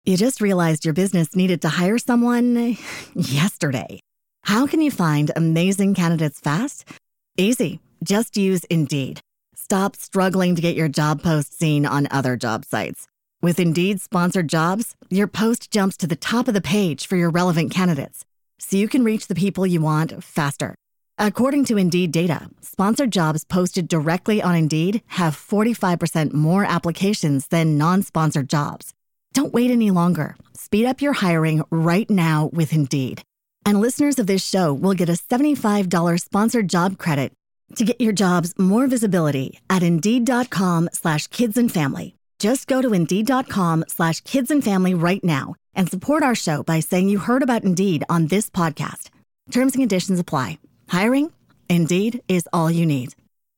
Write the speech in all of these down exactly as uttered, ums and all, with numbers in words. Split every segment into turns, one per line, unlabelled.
You just realized your business needed to hire someone yesterday. How can you find amazing candidates fast? Easy. Just use Indeed. Stop struggling to get your job post seen on other job sites. With Indeed sponsored jobs, your post jumps to the top of the page for your relevant candidates, so you can reach the people you want faster. According to Indeed data, sponsored jobs posted directly on Indeed have forty-five percent more applications than non-sponsored jobs. Don't wait any longer. Speed up your hiring right now with Indeed. And listeners of this show will get a seventy-five dollars sponsored job credit to get your jobs more visibility at Indeed.com slash kids and family. Just go to Indeed.com slash kids and family right now and support our show by saying you heard about Indeed on this podcast. Terms and conditions apply. Hiring? Indeed is all you need.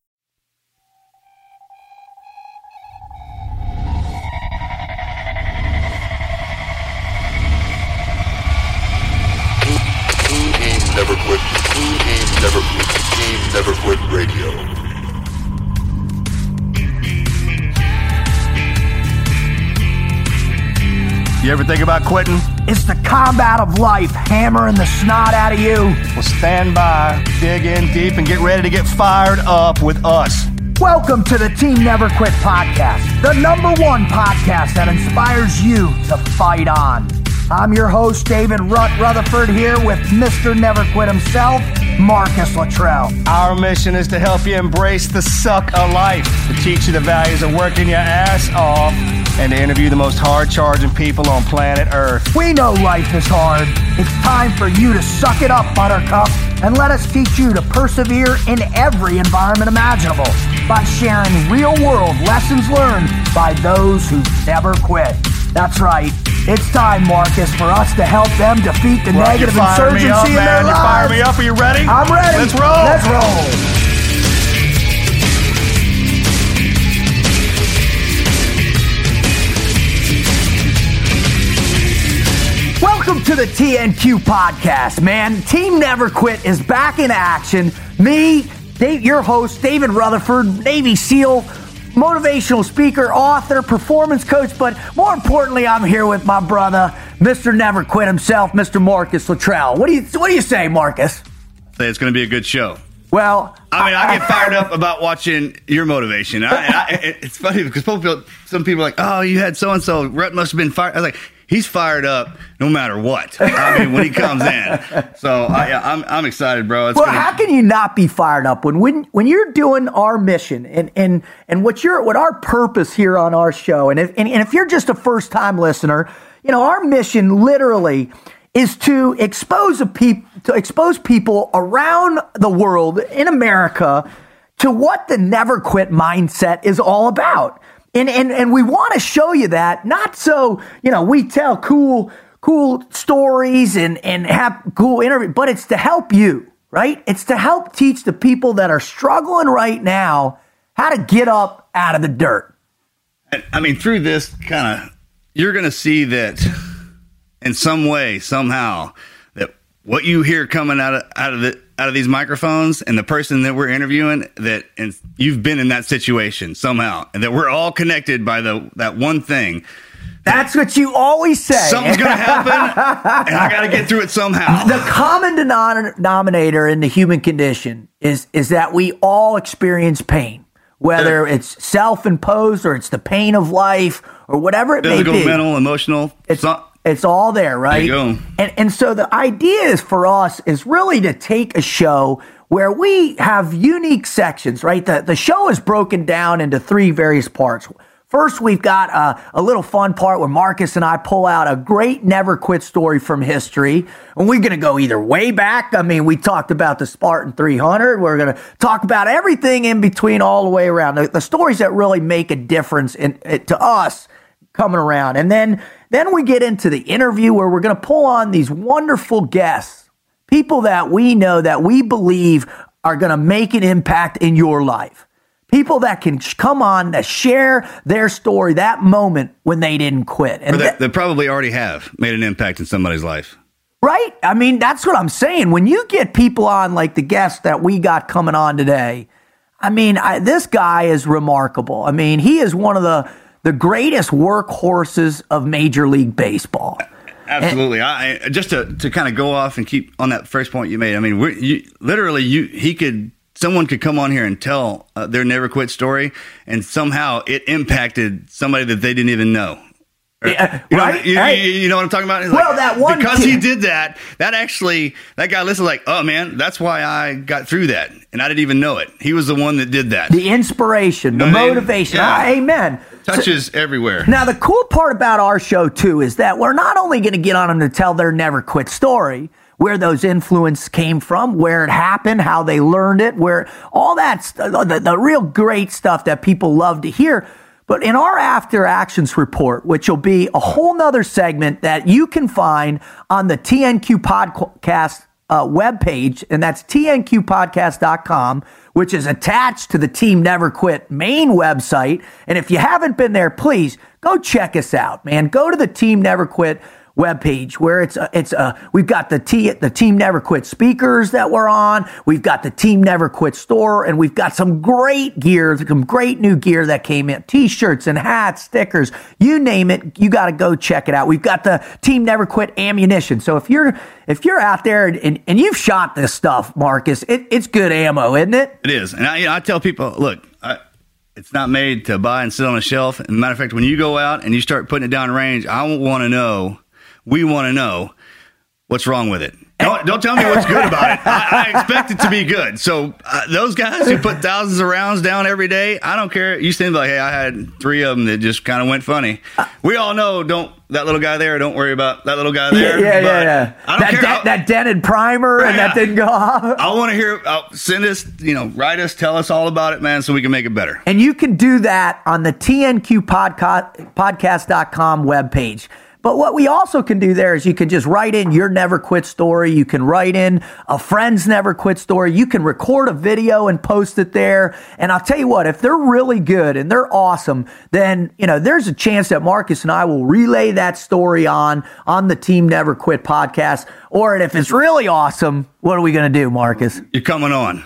Never quit. Team never quit. Team never quit radio.
You ever think about quitting?
It's the combat of life, hammering the snot out of you.
Well, stand by, dig in deep, and get ready to get fired up with us.
Welcome to the Team Never Quit podcast, the number one podcast that inspires you to fight on. I'm your host, David Rutt Rutherford, here with Mister Never Quit himself, Marcus Luttrell.
Our mission is to help you embrace the suck of life, to teach you the values of working your ass off, and to interview the most hard-charging people on planet Earth.
We know life is hard. It's time for you to suck it up, Buttercup, and let us teach you to persevere in every environment imaginable by sharing real-world lessons learned by those who never quit. That's right. It's time, Marcus, for us to help them defeat the
well,
negative insurgency
up,
in
man.
their
You
lives.
fire me up. Are you ready?
I'm ready.
Let's roll.
Let's roll. Welcome to the T N Q podcast, man. Team Never Quit is back in action. Me, Dave, your host, David Rutherford, Navy SEAL, motivational speaker, author, performance coach, but more importantly, I'm here with my brother, Mister Never Quit himself, Mister Marcus Luttrell. What do you What do you say, Marcus?
Say it's going to be a good show.
Well,
I mean, I, I get fired up about watching your motivation. I, I, it's funny because people, some people are like, "Oh, you had so and so. Rhett must have been fired." I was like, "He's fired up no matter what." I mean, when he comes in. So I, I'm I'm excited, bro. It's
well,
gonna...
how can you not be fired up when when when you're doing our mission and and and what your what our purpose here on our show, and if and, and if you're just a first time listener, you know our mission literally is to expose a peop- to expose people around the world in America to what the never quit mindset is all about. And and and we want to show you that, not so, you know, we tell cool cool stories and and have cool interviews, but it's to help you, right? It's to help teach the people that are struggling right now how to get up out of the dirt.
I mean, through this kind of, you're going to see that in some way, somehow, that what you hear coming out of out of the out of these microphones and the person that we're interviewing, that and you've been in that situation somehow, and that we're all connected by the that one thing.
That's what you always say.
Something's going to happen, and I got to get through it somehow.
The common denominator in the human condition is is that we all experience pain, whether it's self-imposed or it's the pain of life or whatever it
Physical,
may be.
mental, emotional.
It's
so-
It's all there, right?
There you go.
And and so the idea is for us is really to take a show where we have unique sections, right? The the show is broken down into three various parts. First, we've got a, a little fun part where Marcus and I pull out a great never quit story from history. And we're going to go either way back. I mean, we talked about the Spartan three hundred. We're going to talk about everything in between all the way around. The, the stories that really make a difference in, it, to us coming around. And then Then we get into the interview where we're going to pull on these wonderful guests, people that we know that we believe are going to make an impact in your life. People that can come on to share their story, that moment when they didn't quit. And
or that,
that,
they probably already have made an impact in somebody's life.
Right? I mean, that's what I'm saying. When you get people on like the guests that we got coming on today, I mean, I, this guy is remarkable. I mean, he is one of the the greatest workhorses of Major League Baseball.
Absolutely. And, I just to, to kind of go off and keep on that first point you made. I mean, we're, you, literally, you he could someone could come on here and tell uh, their never quit story, and somehow it impacted somebody that they didn't even know.
Yeah,
you, know,
right?
you,
hey.
you, you know what I'm talking about? It's
well,
like,
that one
because
kid,
he did that, that actually that guy listened like, oh man, that's why I got through that, and I didn't even know it. He was the one that did that.
The inspiration, the motivation.
Yeah.
Ah, amen.
Touches
so,
everywhere.
Now, the cool part about our show too is that we're not only going to get on them to tell their never quit story, where those influence came from, where it happened, how they learned it, where all that the, the real great stuff that people love to hear. But in our After Actions report, which will be a whole nother segment that you can find on the T N Q podcast uh, webpage, and that's T N Q podcast dot com, which is attached to the Team Never Quit main website. And if you haven't been there, please go check us out, man. Go to the Team Never Quit webpage where it's a, it's a, we've got the T, the Team Never Quit speakers that we're on. We've got the Team Never Quit store, and we've got some great gear, some great new gear that came in, t-shirts and hats, stickers, you name it. You got to go check it out. We've got the Team Never Quit ammunition. So if you're, if you're out there and, and you've shot this stuff, Marcus, it, it's good ammo, isn't it?
It is. And I, you know, I tell people, look, I, it's not made to buy and sit on a shelf. As a matter of fact, when you go out and you start putting it down range, I want to know, we want to know what's wrong with it. Don't, don't tell me what's good about it. I, I expect it to be good. So uh, those guys who put thousands of rounds down every day, I don't care. You stand like, hey, I had three of them that just kind of went funny. We all know, don't that little guy there, don't worry about that little guy there.
Yeah, yeah, yeah.
I don't
that,
care.
De- that dented primer and
yeah.
that didn't go off.
I want to hear, uh, send us, you know, write us, tell us all about it, man, so we can make it better.
And you can do that on the T N Q podcast dot com webpage. But what we also can do there is you can just write in your never quit story. You can write in a friend's never quit story. You can record a video and post it there. And I'll tell you what, if they're really good and they're awesome, then, you know, there's a chance that Marcus and I will relay that story on, on the Team Never Quit podcast. Or if it's really awesome, what are we going to do, Marcus?
You're coming on.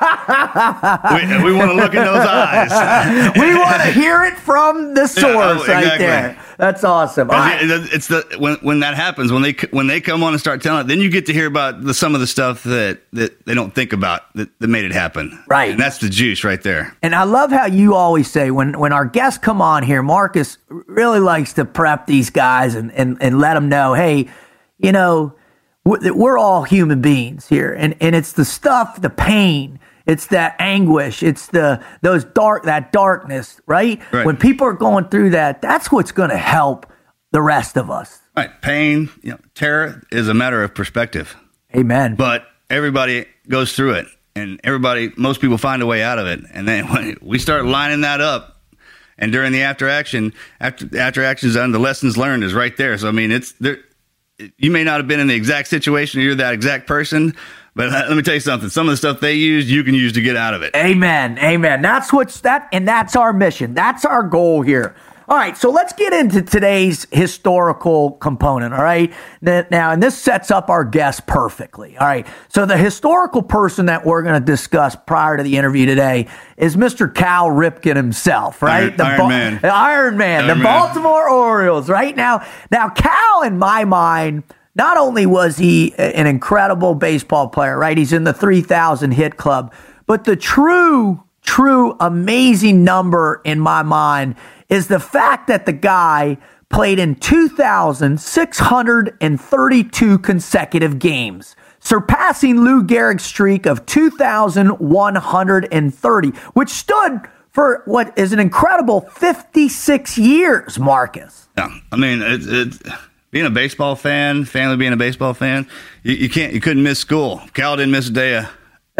we we want to look in those eyes.
We want to hear it from the source yeah, oh, exactly. right there. That's awesome.
Right. It's the when when that happens, when they when they come on and start telling it, then you get to hear about the, some of the stuff that, that they don't think about that, that made it happen.
Right.
And that's the juice right there.
And I love how you always say when, when our guests come on here, Marcus really likes to prep these guys and, and, and let them know, hey, you know, we're all human beings here, and, and it's the stuff, the pain, it's that anguish, it's the those dark that darkness, right?
right?
When people are going through that, that's what's going to help the rest of us.
Right, pain, you know, terror is a matter of perspective.
Amen.
But everybody goes through it, and everybody, most people find a way out of it, and then when we start lining that up, and during the after action, after after action is done, the lessons learned is right there. So I mean, it's there. You may not have been in the exact situation or you're that exact person, but let me tell you something. Some of the stuff they used, you can use to get out of it.
Amen. Amen. That's what's that. And that's our mission. That's our goal here. All right. So let's get into today's historical component. All right. Now, and this sets up our guest perfectly. All right. So the historical person that we're going to discuss prior to the interview today is Mister Cal Ripken himself, right?
Iron,
the
Iron
ba-
Man.
Iron Man,
Iron
the
Man.
Baltimore Orioles, right? Now, now Cal, in my mind, not only was he an incredible baseball player, right? He's in the three thousand hit club, but the true, true amazing number in my mind is the fact that the guy played in two thousand six hundred thirty-two consecutive games, surpassing Lou Gehrig's streak of two thousand one hundred thirty, which stood for what is an incredible fifty-six years, Marcus.
Yeah, I mean, it's it, being a baseball fan, family being a baseball fan, you, you can't, you couldn't miss school. Cal didn't miss a day of.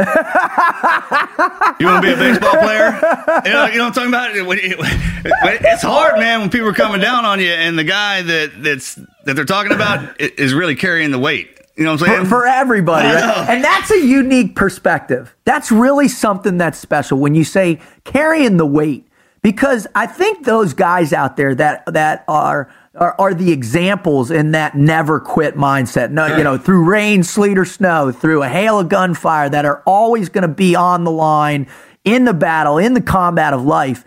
You want to be a baseball player? You know, you know what I'm talking about? It's hard, man, when people are coming down on you, and the guy that that's that they're talking about is really carrying the weight. You know what I'm saying?
For, for everybody. Right? And that's a unique perspective. That's really something that's special when you say carrying the weight, because I think those guys out there that that are are, are the examples in that never quit mindset. No, you know, through rain, sleet, or snow, through a hail of gunfire, that are always going to be on the line in the battle, in the combat of life.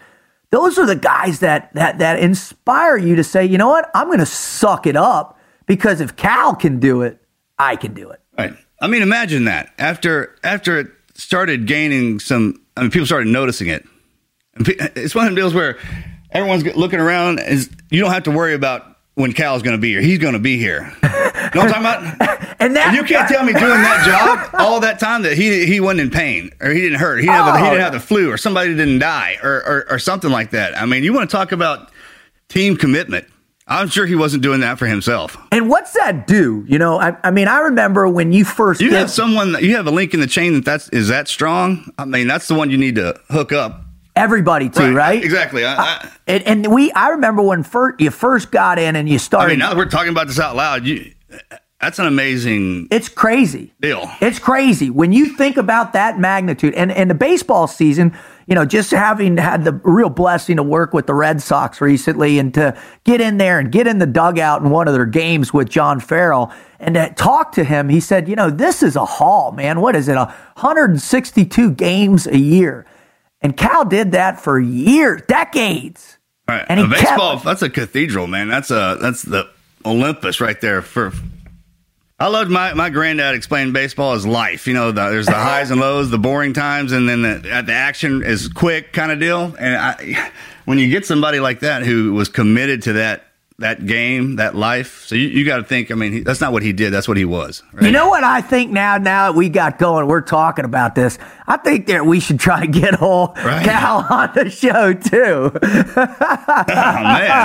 those are the guys that that that inspire you to say, you know what, I'm going to suck it up because if Cal can do it, I can do it.
Right. I mean, imagine that after after it started gaining some. I mean, people started noticing it. It's one of the deals where everyone's looking around. Is you don't have to worry about when Cal's going to be here. He's going to be here. You know what I'm talking about?
And that,
and you can't tell me doing that job all that time that he he wasn't in pain or he didn't hurt. He didn't, oh, have, the, he didn't have the flu or somebody didn't die or, or or something like that. I mean, you want to talk about team commitment. I'm sure he wasn't doing that for himself.
And what's that do? You know, I, I mean, I remember when you first
you
did,
have someone that you have a link in the chain that that's is that strong. I mean, that's the one you need to hook up.
Everybody to, right? right?
Exactly. I, I,
uh, and, and we, I remember when first, you first got in and you started.
I mean, now that we're talking about this out loud, you, that's an amazing.
It's crazy.
Deal.
It's crazy when you think about that magnitude. And and the baseball season, you know, just having had the real blessing to work with the Red Sox recently and to get in there and get in the dugout in one of their games with John Farrell and to talk to him, he said, you know, this is a haul, man. What is it? one hundred sixty-two games a year. And Cal did that for years, decades.
Right.
And he
a baseball,
kept,
that's a cathedral, man. That's a that's the Olympus right there. For I loved my, my granddad explained baseball as life. You know, the, there's the highs and lows, the boring times, and then the, the action is quick kind of deal. And I, when you get somebody like that who was committed to that that game, that life, so you, you got to think, I mean, he, that's not what he did. That's what he was. Right?
You know what I think now, now that we got going, we're talking about this, I think that we should try to get old right. Cal on the show, too.
Oh,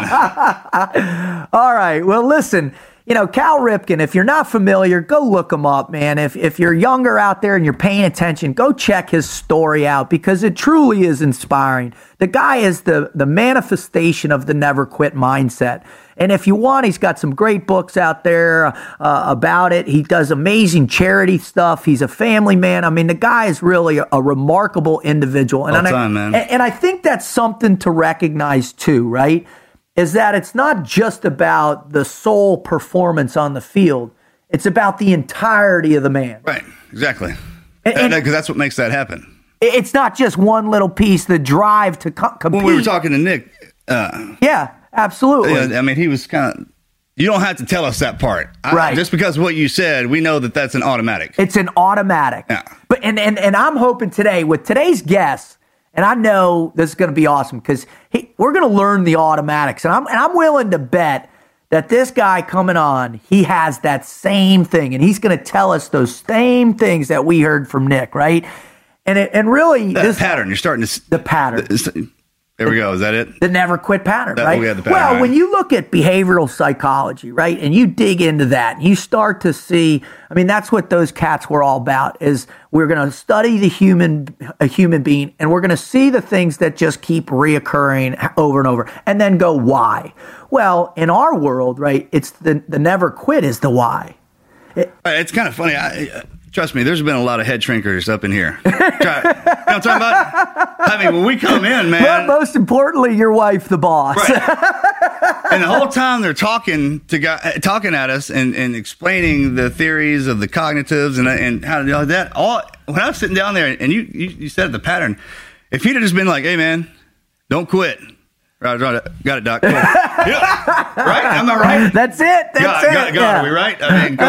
man.
All right. Well, listen, you know, Cal Ripken, if you're not familiar, go look him up, man. If if you're younger out there and you're paying attention, go check his story out because it truly is inspiring. The guy is the, the manifestation of the never quit mindset. And if you want, he's got some great books out there uh, about it. He does amazing charity stuff. He's a family man. I mean, the guy is really a, a remarkable individual. And,
All time,
I,
man.
And, and I think that's something to recognize too, right? Is that it's not just about the sole performance on the field. It's about the entirety of the man.
Right, exactly.
Because
that, that's what makes that happen.
It's not just one little piece, the drive to co- compete.
When we were talking to Nick. Uh,
yeah, absolutely.
Yeah, I mean, he was kind of, you don't have to tell us that part. I,
right.
Just because of what you said, we know that that's an automatic.
It's an automatic.
Yeah.
But and, and, and I'm hoping today, with today's guest, and I know this is going to be awesome because we're going to learn the automatics. And I'm, and I'm willing to bet that this guy coming on, he has that same thing. And he's going to tell us those same things that we heard from Nick, right? And it, and really,
that
this
pattern, you're starting to see.
The pattern.
There we go. Is that it?
The never quit pattern,
that,
right?
We had the pattern,
well,
right.
When you look at behavioral psychology, right, and you dig into that, and you start to see, I mean, that's what those cats were all about, is we're going to study the human, a human being, and we're going to see the things that just keep reoccurring over and over, and then go, why? Well, in our world, right, it's the, the never quit is the why. It,
it's kind of funny. I, uh, Trust me, there's been a lot of head shrinkers up in here. Try, you know what I'm talking about? I mean, when we come in, man.
But most importantly, your wife, the boss.
Right. And the whole time they're talking to guy, talking at us and, and explaining the theories of the cognitives and and how to do that. All when I'm sitting down there and you, you, you said the pattern, if he'd have just been like, hey, man, don't quit. Right, right, got it, Doc. Cool. Yeah. Right? Am I right?
That's it. That's
got,
it.
Got, got
yeah.
Are we right? I mean,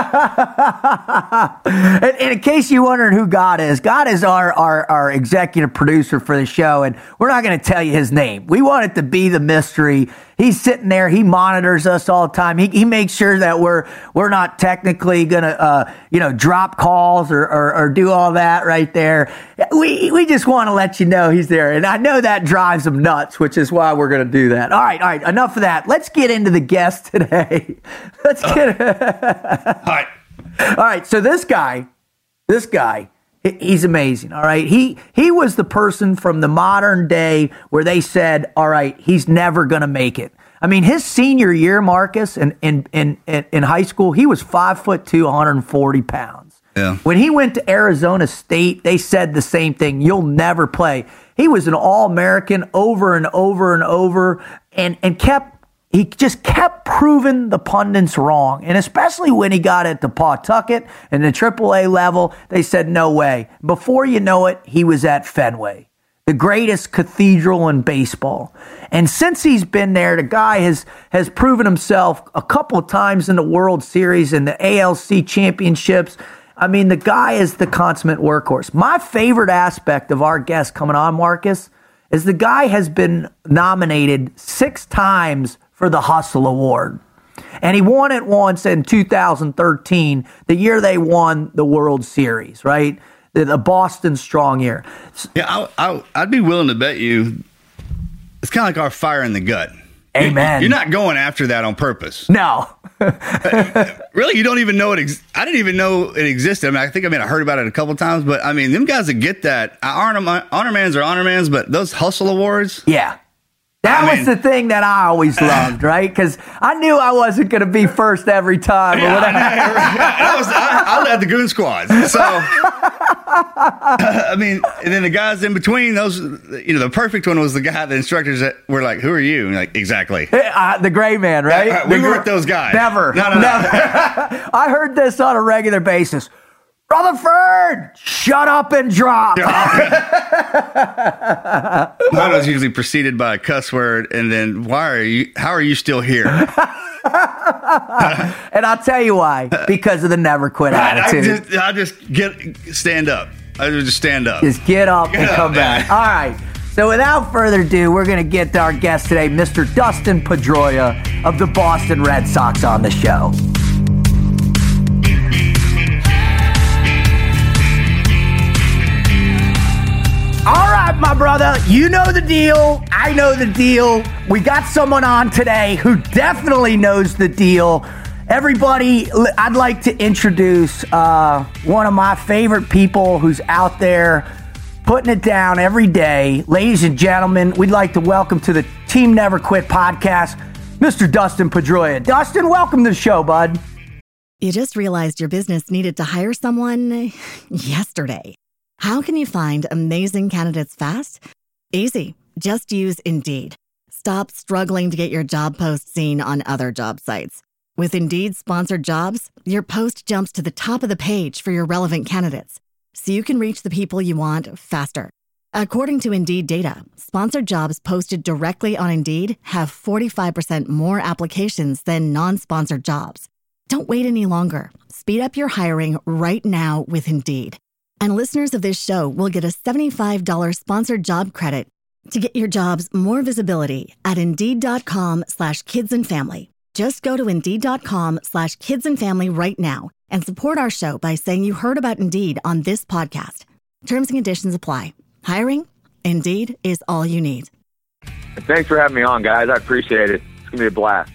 go
on. and, and in case you're wondering who God is, God is our, our, our executive producer for the show, and we're not going to tell you his name. We want it to be the mystery. He's sitting there. He monitors us all the time. He, he makes sure that we're we're not technically going to, uh, you know, drop calls or, or, or do all that right there. We we just want to let you know he's there. And I know that drives him nuts, which is why we're going to do that. All right, all right. Enough of that. Let's get into the guest today. Let's get
uh, all right.
All right. So this guy, this guy, he's amazing. All right. He he was the person from the modern day where they said, all right, he's never going to make it. I mean, his senior year, Marcus, in, in, in, in high school, he was five foot two, one hundred forty pounds.
Yeah.
When he went to Arizona State, they said the same thing. You'll never play. He was an All-American over and over and over and, and kept He just kept proving the pundits wrong. And especially when he got it to Pawtucket and the triple A level, they said, no way. Before you know it, he was at Fenway. the greatest cathedral in baseball. And since he's been there, the guy has has proven himself a couple of times in the World Series and the A L C championships. I mean, the guy is the consummate workhorse. My favorite aspect of our guest coming on, Marcus, is the guy has been nominated six times for the Hustle Award. And he won it once in two thousand thirteen, the year they won the World Series, right? The, the Boston Strong year.
Yeah, I, I, I'd be willing to bet you it's kind of like our fire in the gut.
Amen.
You're not going after that on purpose.
No.
Really, you don't even know it. Ex- I didn't even know it existed. I mean, I think I mean I heard about it a couple of times, but I mean, them guys that get that honor, honor mans are honor mans, but those Hustle Awards,
yeah. That
I
was
mean,
the thing that I always loved, right? Because I knew I wasn't going to be first every time.
Yeah,
or whatever.
I, I, was, I, I led the goon squads. So, I mean, and then the guys in between, those, you know, the perfect one was the guy, the instructors that were like, who are you? And like, exactly.
Uh, the gray man, right?
Yeah, we
the,
weren't those guys.
Never.
No, no, no.
never. I heard this on a regular basis. Rutherford, shut up and drop.
Mine was usually preceded by a cuss word, and then why are you? How are you still here?
And I'll tell you why. Because of the never quit attitude.
I just, I just get stand up. I just stand up.
Just get up
Get
and
up,
come
man.
back. All right. So without further ado, we're going to get our guest today, Mister Dustin Pedroia of the Boston Red Sox, on the show. All right, my brother, you know the deal. I know the deal. We got someone on today who definitely knows the deal. Everybody, I'd like to introduce uh, one of my favorite people who's out there putting it down every day. Ladies and gentlemen, we'd like to welcome to the Team Never Quit podcast, Mister Dustin Pedroia. Dustin, welcome to the show, bud.
You just realized your business needed to hire someone yesterday. How can you find amazing candidates fast? Easy. Just use Indeed. Stop struggling to get your job post seen on other job sites. With Indeed sponsored jobs, your post jumps to the top of the page for your relevant candidates, so you can reach the people you want faster. According to Indeed data, sponsored jobs posted directly on Indeed have forty-five percent more applications than non-sponsored jobs. Don't wait any longer. Speed up your hiring right now with Indeed. And listeners of this show will get a seventy-five dollars sponsored job credit to get your jobs more visibility at Indeed.com slash kids and family. Just go to Indeed.com slash kids and family right now and support our show by saying you heard about Indeed on this podcast. Terms and conditions apply. Hiring? Indeed is all you need.
Thanks for having me on, guys. I appreciate it. It's going to be a blast.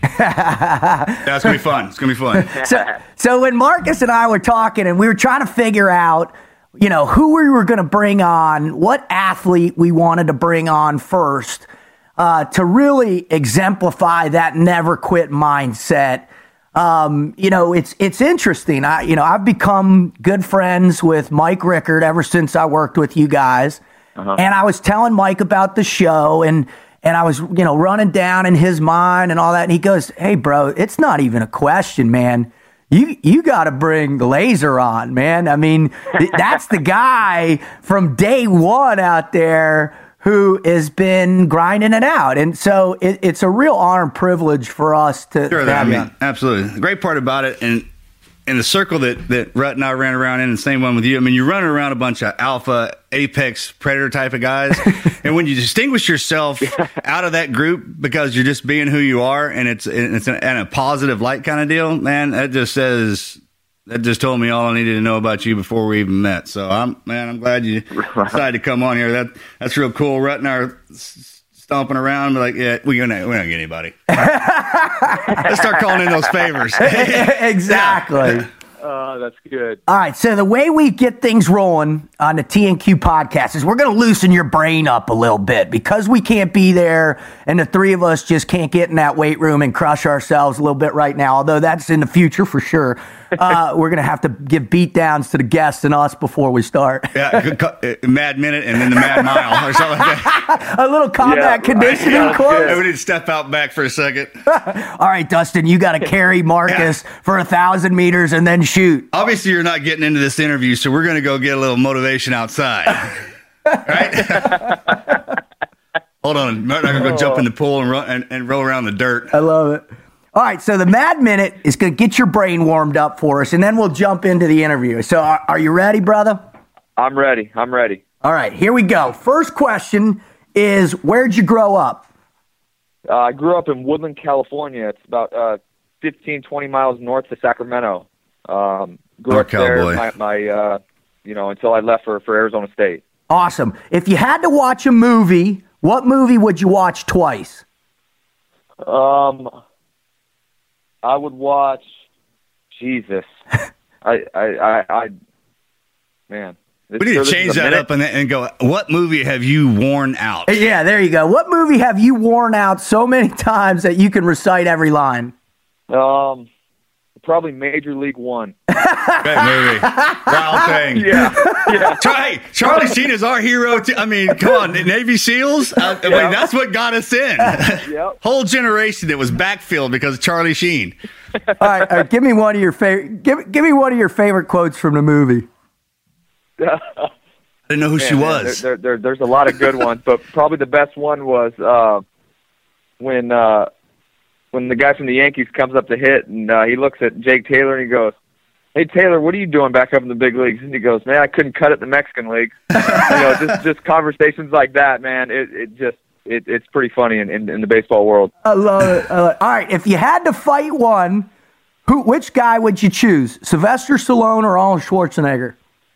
That's going to be fun. It's going to be fun.
So, so when Marcus and I were talking and we were trying to figure out, you know, who we were going to bring on, what athlete we wanted to bring on first uh, to really exemplify that never quit mindset. Um, you know, it's it's interesting. I, you know, I've become good friends with Mike Rickard ever since I worked with you guys. Uh-huh. And I was telling Mike about the show, and and I was, you know, running down in his mind and all that. And he goes, "Hey, bro, it's not even a question, man. You you got to bring the Laser on, man. I mean, that's the guy from day one out there who has been grinding it out." And so it, it's a real honor and privilege for us to,
Sure,
to
that, I
have you
mean,
on.
absolutely. The great part about it, and in the circle that, that Rhett and I ran around in, the same one with you, I mean, you're running around a bunch of alpha, apex, predator type of guys. And when you distinguish yourself out of that group because you're just being who you are, and it's it's in a positive light kind of deal, man, that just says, that just told me all I needed to know about you before we even met. So, I'm man, I'm glad you decided to come on here. That That's real cool. Rhett and I are stomping around, like, yeah, we don't, we don't get anybody. Let's start calling in those favors.
Exactly.
Oh, that's good.
All right, so the way we get things rolling on the T N Q podcast is we're going to loosen your brain up a little bit because we can't be there and the three of us just can't get in that weight room and crush ourselves a little bit right now, although that's in the future for sure. Uh, we're going to have to give beat downs to the guests and us before we start.
Yeah, Mad Minute and then the Mad Mile or something like that.
A little combat
Yeah,
conditioning
yeah,
course.
Yeah, we need to step out back for a second.
All right, Dustin, you got to carry Marcus
Yeah.
for a thousand meters and then shoot.
Obviously, you're not getting into this interview, so we're going to go get a little motivation outside. Right? Hold on. I'm not going to go jump in the pool and, run, and, and roll around the dirt.
I love it. All right, so the Mad Minute is going to get your brain warmed up for us, and then we'll jump into the interview. So are, are you ready, brother?
I'm ready. I'm ready.
All right, here we go. First question is, where'd you grow up?
Uh, I grew up in Woodland, California. It's about uh, fifteen, twenty miles north of Sacramento. Um, grew
Oh,
up there,
cowboy.
my, my uh, you know, until I left for, for Arizona State.
Awesome. If you had to watch a movie, what movie would you watch twice?
Um, I would watch. Jesus, I, I, I, I man. This,
We need
so
to
this is
change
a
that
minute?
up and, and go, what movie have you worn out?
Yeah, there you go. What movie have you worn out so many times that you can recite every line?
Um, probably Major League One.
Great movie. Wild Thing.
Yeah, yeah.
Char- Hey, Charlie Sheen is our hero. Too. I mean, come on, Navy SEALs. I, I mean,
Yeah.
that's what got us in.
Yep.
Whole generation that was backfilled because of Charlie Sheen.
All right, all right, give me one of your favorite. Give, give me one of your favorite quotes from the movie.
I didn't know who she
Man, man,
was.
There, there, there, there's a lot of good ones, but probably the best one was uh, when uh, when the guy from the Yankees comes up to hit, and uh, he looks at Jake Taylor and he goes, "Hey Taylor, what are you doing back up in the big leagues?" And he goes, "Man, I couldn't cut it in the Mexican league." you know, just just conversations like that, man. It it just it, it's pretty funny in, in, in the baseball world.
I love it. I love it. All right, if you had to fight one, who? Which guy would you choose? Sylvester Stallone or Arnold Schwarzenegger?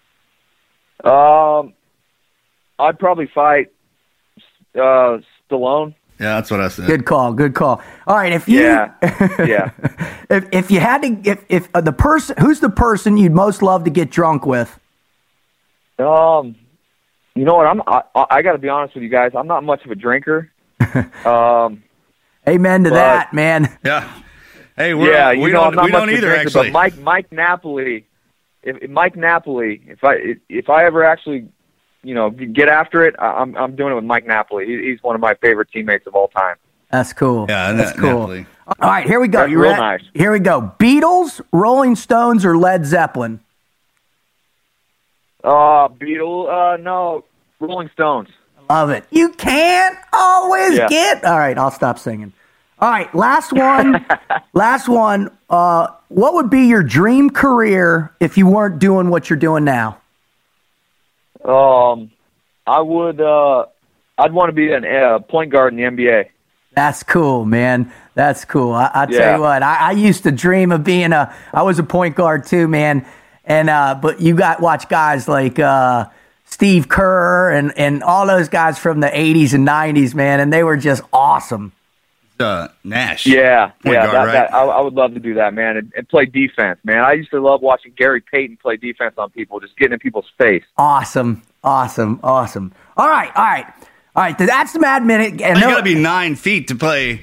Um, I'd probably fight uh, Stallone.
Yeah, that's what I said.
Good call. Good call. All right, if you,
Yeah, yeah.
if if you had to, if if uh, the person, who's the person you'd most love to get drunk with?
Um, you know what? I'm I, I got to be honest with you guys. I'm not much of a drinker. Um,
Amen to
But-
that, man.
Yeah. Hey, we're,
yeah, you
we
know,
don't,
I'm not
we
much
don't
of a
either,
drinker,
actually.
But Mike Mike Napoli, if, if Mike Napoli, if I if I ever actually, you know, get after it, I- I'm I'm doing it with Mike Napoli. He, he's one of my favorite teammates of all time.
That's cool.
Yeah,
that's
Na-
cool.
Napoli.
All right, here we go.
That's
You
real
ready?
nice.
Here we go. Beatles, Rolling Stones, or Led Zeppelin?
Uh, Beatle, uh, no, Rolling Stones.
Love it. You can't always
Yeah.
get. All right, I'll stop singing. All right, last one. last one. Uh, what would be your dream career if you weren't doing what you're doing now?
Um, I would, uh, I'd want to be an uh, point guard in the N B A.
That's cool, man. That's cool. I, I tell
Yeah.
you what, I, I used to dream of being a. I was a point guard too, man. And uh, but you got watch guys like uh, Steve Kerr and and all those guys from the eighties and nineties, man, and they were just awesome.
Uh, Nash.
Yeah,
Point
yeah,
guard,
that,
right?
that, I, I would love to do that, man, and, and play defense, man. I used to love watching Gary Payton play defense on people, just getting in people's face.
Awesome, awesome, awesome. All right, all right, all right. That's the Mad Minute. And
You
no-
got to be nine feet to play.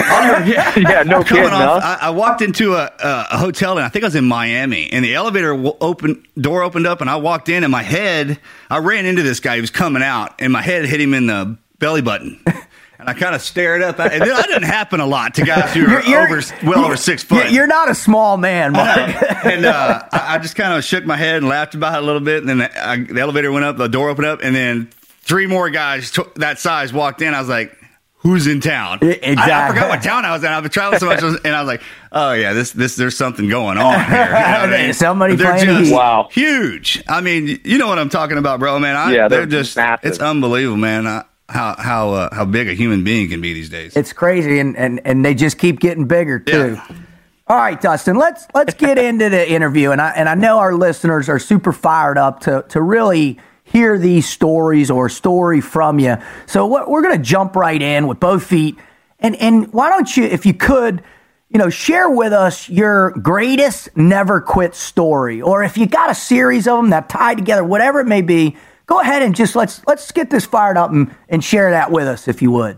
Yeah, no
Coming
kidding,
off,
huh?
I, I walked into a, a, a hotel, and I think I was in Miami, and the elevator w- open door opened up, and I walked in, and my head, I ran into this guy. He was coming out, and my head hit him in the belly button. And I kind of stared up at, and that didn't happen a lot to guys who are
You're- you're-
over, well over six foot.
You're not a small man, Mark.
and uh, I, I just kind of shook my head and laughed about it a little bit. And then the, I, the elevator went up, the door opened up, and then three more guys t- that size walked in. I was like, "Who's in town?"
Yeah, exactly.
I, I forgot what town I was in. I've been traveling so much, and I was like, "Oh yeah, this this there's something going on here." You know what I mean?
Somebody
They're
playing
just
a-
Wow.
huge. I mean, you know what I'm talking about, bro, man. I,
Yeah,
they're,
they're
just
massive.
it's unbelievable, man. I, how how uh, how big a human being can be these days.
It's crazy, and, and, and they just keep getting bigger too.
Yeah.
All right, Dustin, let's let's get into the interview, and I and I know our listeners are super fired up to to really hear these stories or story from you. So what, we're going to jump right in with both feet, and and why don't you, if you could, you know, share with us your greatest never quit story, or if you got a series of them that tie together, whatever it may be. Go ahead and just let's let's get this fired up and, and share that with us, if you would.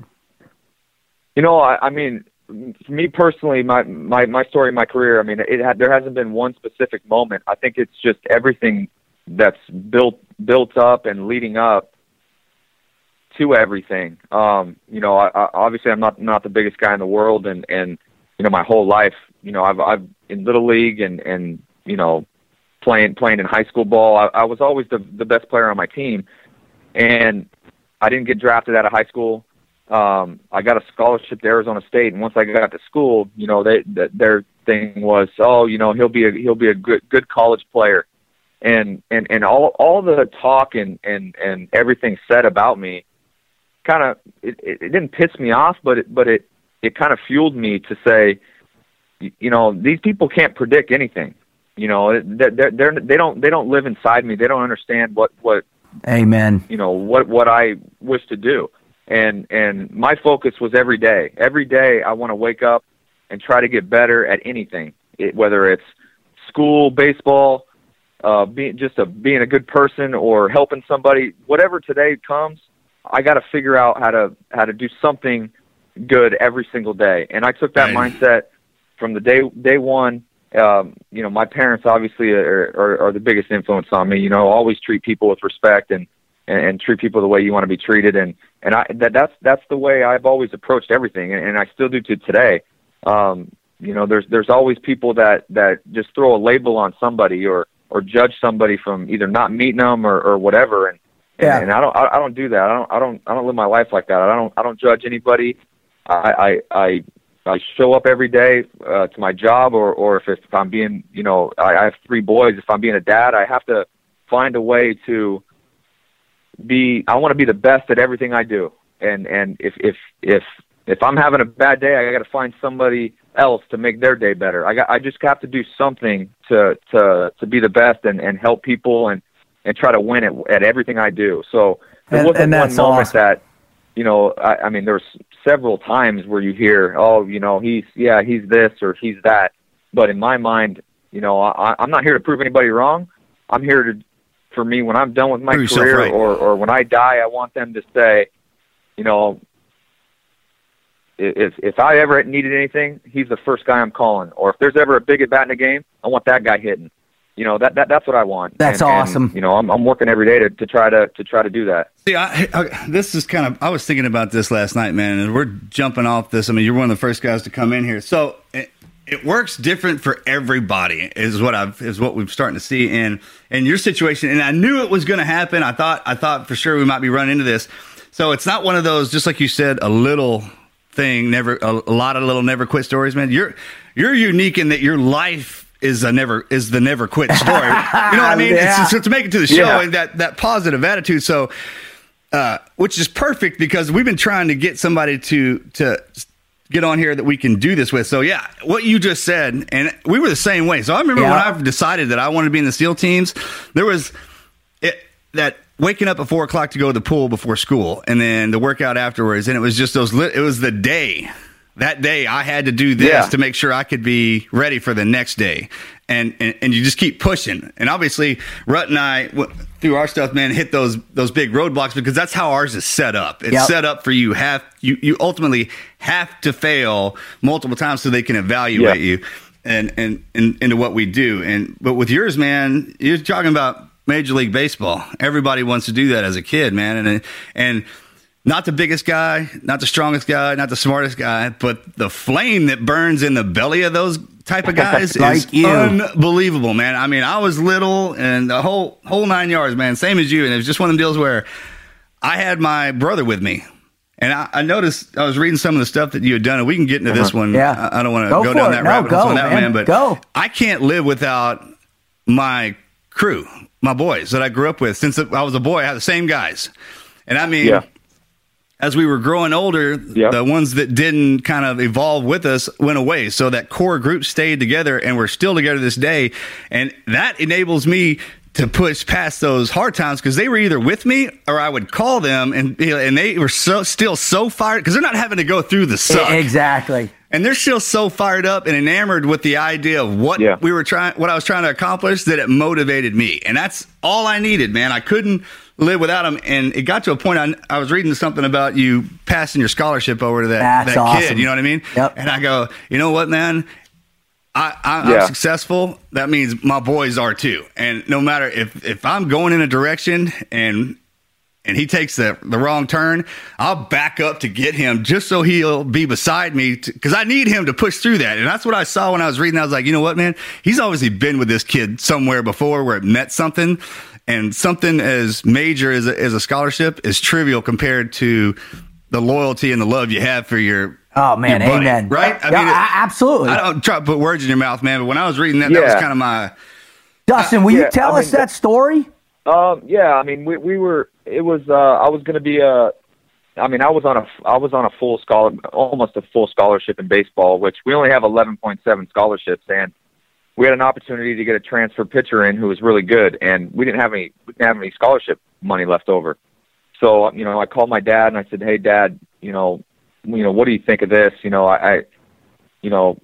You know, I, I mean, for me personally, my, my, my story, my career, I mean, it had, there hasn't been one specific moment. I think it's just everything that's built built up and leading up to everything. Um, you know, I, I, obviously I'm not not the biggest guy in the world, and, and you know, my whole life, you know, I've I've in little league and, and you know, playing playing in high school ball, I, I was always the the best player on my team. and I didn't get drafted out of high school. Um, I got a scholarship to Arizona State, and once I got to school, you know, they, they, their thing was, oh, you know, he'll be a he'll be a good good college player, and and and all all the talk and and and everything said about me, kind of it, it, it didn't piss me off, but it, but it it kind of fueled me to say, you know, these people can't predict anything, you know, they're, they're they don't they don't live inside me, they don't understand what what,
amen,
you know, what what I wish to do. And and my focus was every day. Every day I want to wake up and try to get better at anything, it, whether it's school, baseball, uh, being just a being a good person or helping somebody. Whatever today comes, I got to figure out how to how to do something good every single day. And I took that right. mindset from the day day one. Um, you know, my parents obviously are, are, are the biggest influence on me. You know, always treat people with respect and. And, and treat people the way you want to be treated, and and I that that's that's the way I've always approached everything, and, and I still do to today. Um, you know, there's there's always people that, that just throw a label on somebody or, or judge somebody from either not meeting them or, or whatever, and,
yeah.
and and I don't I, I don't do that. I don't I don't I don't live my life like that. I don't I don't judge anybody. I I I, I show up every day uh, to my job, or or if, if I'm being you know I, I have three boys. If I'm being a dad, I have to find a way to. Be I want to be the best at everything I do, and and if if if if I'm having a bad day, I got to find somebody else to make their day better. I got I just have to do something to to to be the best and, and help people and, and try to win at at everything I do. So there
and,
wasn't
and
one moment
awesome.
that you know I, I mean there's several times where you hear oh you know he's yeah he's this or he's that, but in my mind you know I, I'm not here to prove anybody wrong. I'm here to For me, when I'm done with my
Prove
career
right.
or, or when I die, I want them to say, you know, if if I ever needed anything, he's the first guy I'm calling. Or if there's ever a big at bat in the game, I want that guy hitting. You know, that, that that's what I want.
That's
and,
awesome.
And, you know, I'm I'm working every day to, to try to to try to do that.
See, I, I, this is kind of. I was thinking about this last night, man, and we're jumping off this. I mean, you're one of the first guys to come in here, so. It, It works different for everybody, is what I've is what we're starting to see in in your situation. And I knew it was going to happen. I thought I thought for sure we might be running into this. So it's not one of those, just like you said, a little thing, never a, a lot of little never quit stories, man. You're you're unique in that your life is a never is the never quit story. You know what I mean?
Yeah.
It's, so to make it to the show
Yeah.
and that that positive attitude. So, uh, which is perfect because we've been trying to get somebody to to. get on here that we can do this with. So yeah, what you just said, and we were the same way. So I remember
yeah.
when I decided that I wanted to be in the SEAL teams, there was it, that waking up at four o'clock to go to the pool before school and then the workout afterwards. And it was just those, it was the day, that day I had to do this
yeah.
to make sure I could be ready for the next day. And, and, and you just keep pushing. And obviously Rut and I, through our stuff, man, hit those those big roadblocks because that's how ours is set up. It's
yep.
set up for you have you you ultimately have to fail multiple times so they can evaluate
yeah.
you and, and and into what we do. And but with yours, man, you're talking about Major League Baseball. Everybody wants to do that as a kid, man, and and. Not the biggest guy, not the strongest guy, not the smartest guy, but the flame that burns in the belly of those type of guys
like
is
you.
unbelievable, man. I mean, I was little and the whole whole nine yards, man, same as you. And it was just one of them deals where I had my brother with me. And I, I noticed, I was reading some of the stuff that you had done, and we can get into uh-huh. this one.
Yeah.
I, I don't want to
go,
go
for
down
it.
that
no,
rabbit
go,
hole on that,
man.
man, but
go.
I can't live without my crew, my boys that I grew up with. Since I was a boy, I had the same guys. And I mean...
Yeah.
As we were growing older,
yep.
the ones that didn't kind of evolve with us went away. So that core group stayed together, and we're still together this day. And that enables me to push past those hard times because they were either with me or I would call them, and and they were so still so fired because they're not having to go through the suck.
Exactly.
And they're still so fired up and enamored with the idea of what
yeah.
we were trying, what I was trying to accomplish, that it motivated me. And that's all I needed, man. I couldn't live without them. And it got to a point, I, I was reading something about you passing your scholarship over to that,
That's
that
awesome.
kid. You know what I mean?
Yep.
And I go, you know what, man? I, I,
Yeah.
I'm successful. That means my boys are too. And no matter if, if I'm going in a direction and and he takes the, the wrong turn, I'll back up to get him just so he'll be beside me because I need him to push through that. And that's what I saw when I was reading. I was like, you know what, man? He's obviously been with this kid somewhere before where it meant something. And something as major as a, as a scholarship is trivial compared to the loyalty and the love you have for your
Oh, man,
your buddy,
amen.
right? I
yeah,
mean, it,
absolutely.
I don't try to put words in your mouth, man, but when I was reading that,
Yeah.
that was kind of my...
Dustin, will
yeah,
you tell
I
us
mean,
that story?
Um, yeah, I mean, we we were. It was. Uh, I was going to be a. I mean, I was on a. I was on a full scholar, almost a full scholarship in baseball, which we only have eleven point seven scholarships, and we had an opportunity to get a transfer pitcher in who was really good, and we didn't have any. We didn't have any scholarship money left over. So, you know, I called my dad and I said, "Hey, Dad, you know, you know, what do you think of this? You know, I, I you know."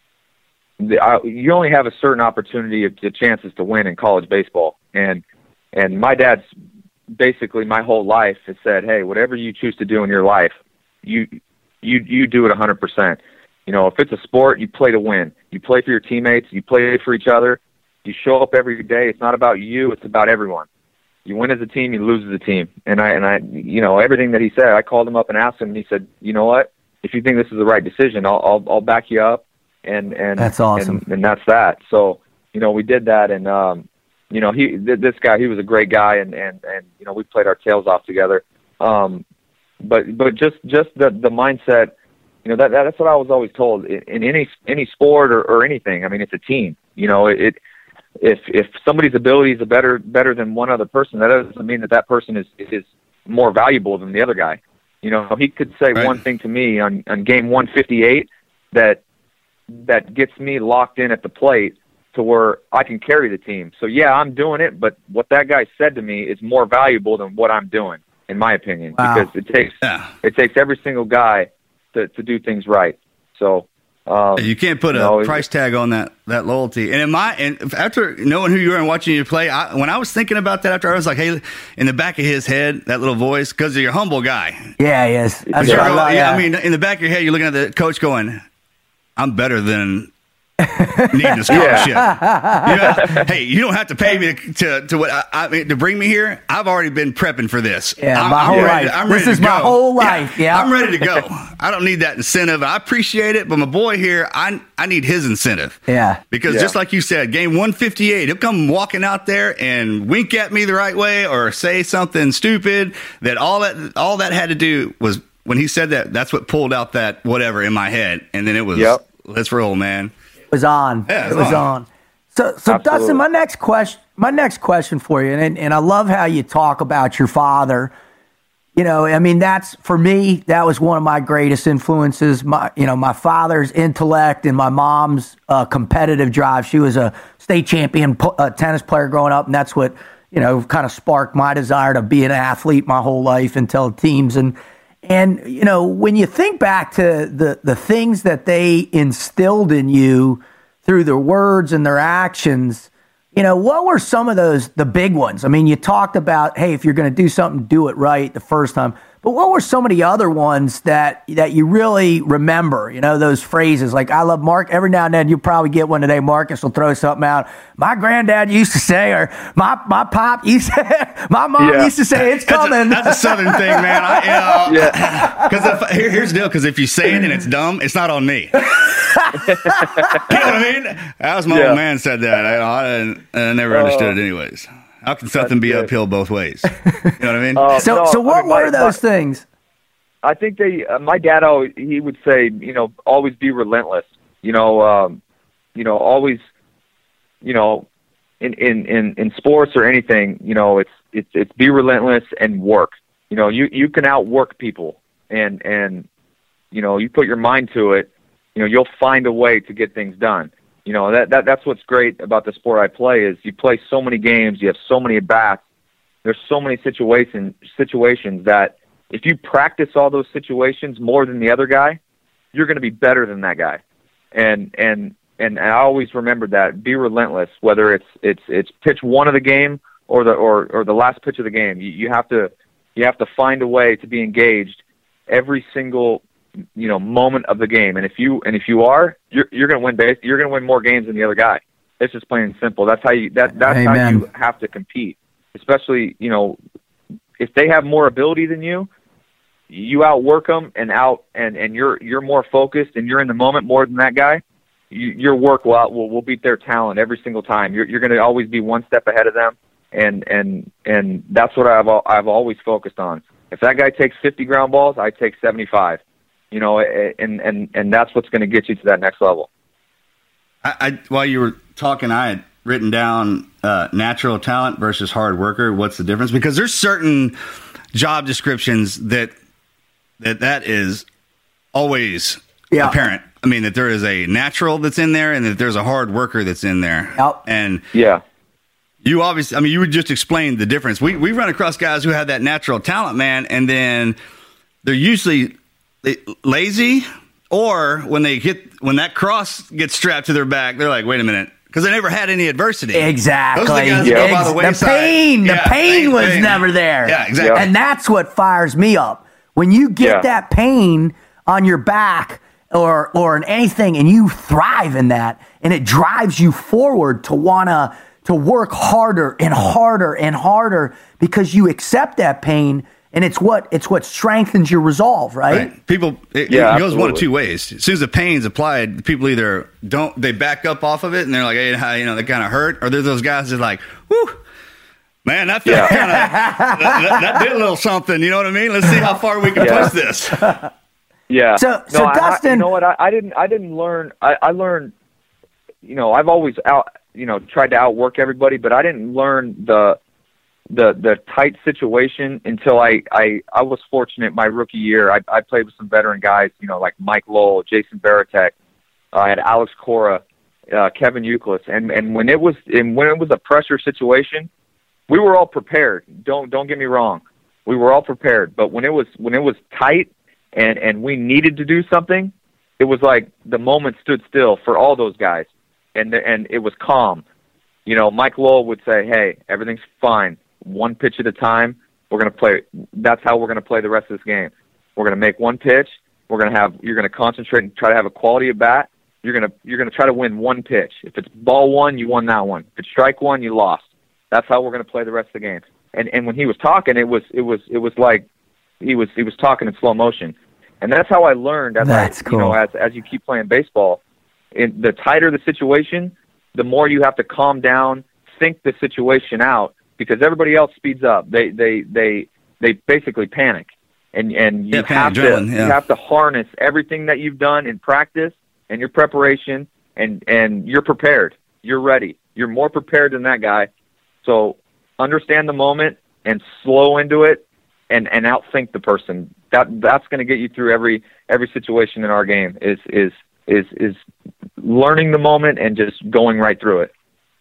The, I, you only have a certain opportunity of the chances to win in college baseball, and and my dad's basically my whole life has said, hey, whatever you choose to do in your life, you you you do it one hundred percent. You know, if it's a sport, you play to win. You play for your teammates. You play for each other. You show up every day. It's not about you. It's about everyone. You win as a team. You lose as a team. And I and I, you know, everything that he said, I called him up and asked him, and he said, you know what? If you think this is the right decision, I'll I'll, I'll back you up. And and
that's awesome.
And, and that's that. So you know, we did that, and um, you know, he th- this guy, he was a great guy, and and and you know, we played our tails off together. Um, but but just just the the mindset, you know, that that's what I was always told in, in any any sport or, or anything. I mean, it's a team. You know, it, it if if somebody's abilities are better better than one other person, that doesn't mean that that person is is more valuable than the other guy. You know, he could say
Right.
one thing to me on on game one fifty-eight that. that gets me locked in at the plate to where I can carry the team. So yeah, I'm doing it, but what that guy said to me is more valuable than what I'm doing, in my opinion,
Wow.
because it takes,
Yeah.
it takes every single guy to, to do things right. So, um,
You can't put a
you know,
price tag on that that loyalty. And in my and after knowing who you were and watching you play, I, when I was thinking about that, after I was like, hey, in the back of his head, that little voice, because you're a humble guy.
Yeah, he is. That's
You're
what I
going-
love,
yeah,
yeah.
I mean, in the back of your head, you're looking at the coach going, I'm better than needing a scholarship. Yeah. Hey, you don't have to pay me to to, to what I, I mean to bring me here. I've already been prepping for this.
Yeah,
I'm,
my
I'm
whole
ready
life.
to- I'm
This
ready
is
to
my
go.
whole life, yeah.
I'm ready to go. I don't need that incentive. I appreciate it, but my boy here, I I need his incentive.
Yeah.
Because
Yeah.
just like you said, game one fifty-eight, he'll come walking out there and wink at me the right way or say something stupid that all that all that had to do was when he said that, that's what pulled out that whatever in my head. And then it was,
Yep.
let's roll, man.
It was on.
Yeah,
it
it's
was
on.
on. So, so
Absolutely.
Dustin, my next question, my next question for you, and and I love how you talk about your father. You know, I mean, that's for me. That was one of my greatest influences. My, you know, my father's intellect and my mom's uh, competitive drive. She was a state champion po- uh, tennis player growing up, and that's what you know kind of sparked my desire to be an athlete my whole life until teams and. And, you know, when you think back to the, the things that they instilled in you through their words and their actions, you know, what were some of those, the big ones? I mean, you talked about, hey, if you're going to do something, do it right the first time. But what were some of the other ones that that you really remember? You know, those phrases like, I love Mark. Every now and then you'll probably get one today. Marcus will throw something out. My granddad used to say, or my, my pop used to, my mom
Yeah.
used to say, it's
That's a,
coming.
that's a southern thing, man. I, you know,
Yeah.
Because here, here's the deal. Because if you say it and it's dumb, it's not on me. You know what I mean? That was my
Yeah.
old man said that. I, I, didn't, I never understood it anyways. How can something be
good.
uphill both ways? You know what I mean?
Uh,
So,
no,
so what
I mean, my-
were those
my-
things?
I think they. Uh, my dad always he would say, you know, always be relentless. You know, um, you know, always, you know, in, in, in, in sports or anything, you know, it's it's it's be relentless and work. You know, you you can outwork people, and and you know, you put your mind to it. You know, you'll find a way to get things done. You know, that that that's what's great about the sport I play is you play so many games, you have so many at bats. There's so many situation situations that. If you practice all those situations more than the other guy, you're going to be better than that guy. And and and I always remember that. Be relentless. Whether it's it's it's pitch one of the game or the or, or the last pitch of the game, you, you have to you have to find a way to be engaged every single you know moment of the game. And if you and if you are, you're you're going to win base. You're going to win more games than the other guy. It's just plain and simple. That's how you that that's
Amen.
how you have to compete. Especially you know if they have more ability than you. You outwork them and out, and, and you're you're more focused and you're in the moment more than that guy. You, your work will, out, will will beat their talent every single time. You're you're going to always be one step ahead of them, and and and that's what I've I've always focused on. If that guy takes fifty ground balls, I take seventy-five. You know, and and and that's what's going to get you to that next level.
I, I while you were talking, I had written down uh, natural talent versus hard worker. What's the difference? Because there's certain job descriptions that that that is always
yeah.
apparent. I mean, that there is a natural that's in there and that there's a hard worker that's in there.
Yep.
And
yeah,
you obviously, I mean, you would just explain the difference. We we run across guys who have that natural talent, man, and then they're usually lazy, or when they hit when that cross gets strapped to their back, they're like, wait a minute. Because they never had any adversity.
Exactly.
Those are the guys that
yeah.
go by the
the
wayside.
pain, the
Yeah,
pain,
pain
was
pain.
never there.
Yeah, exactly.
And that's what fires me up. When you get
Yeah.
that pain on your back or or in anything, and you thrive in that, and it drives you forward to wanna to work harder and harder and harder because you accept that pain. And it's what it's what strengthens your resolve, right?
Right. People, it,
Yeah,
it goes one of
absolutely.
two ways. As soon as the pain's applied, people either don't, they back up off of it and they're like, hey, how, you know, they kind of hurt. Or there's those guys that are like, whew, man, that felt
Yeah.
kind of, that, that, that did a little something. You know what I mean? Let's see how far we can
Yeah.
push this.
Yeah.
So- so
I- I,
Dustin-
you know what? I, I didn't. I didn't learn. I, I learned. You know, I've always out. You know, tried to outwork everybody, but I didn't learn the the the tight situation until I I, I was fortunate my rookie year. I, I played with some veteran guys. You know, like Mike Lowell, Jason Baratek. Uh, I had Alex Cora, uh, Kevin Euclid, and and when it was and when it was a pressure situation, we were all prepared. Don't don't get me wrong, we were all prepared. But when it was when it was tight and and we needed to do something, it was like the moment stood still for all those guys, and and it was calm. You know, Mike Lowell would say, "Hey, everything's fine. One pitch at a time. We're gonna play. That's how we're gonna play the rest of this game. We're gonna make one pitch. We're gonna have. You're gonna concentrate and try to have a quality at bat. You're gonna you're gonna try to win one pitch. If it's ball one, you won that one. If it's strike one, you lost. That's how we're gonna play the rest of the game." And and when he was talking, it was it was it was like he was he was talking in slow motion, and that's how I learned. As
That's
I,
cool.
You know, as as you keep playing baseball, in the tighter the situation, the more you have to calm down, think the situation out, because everybody else speeds up. They they they they basically panic, and and you
Yeah,
have
panic,
to
adrenaline, yeah.
you have to harness everything that you've done in practice and your preparation, and and you're prepared. You're ready. You're more prepared than that guy. So understand the moment and slow into it, and and outthink the person. That that's going to get you through every every situation in our game. Is is is is learning the moment and just going right through it.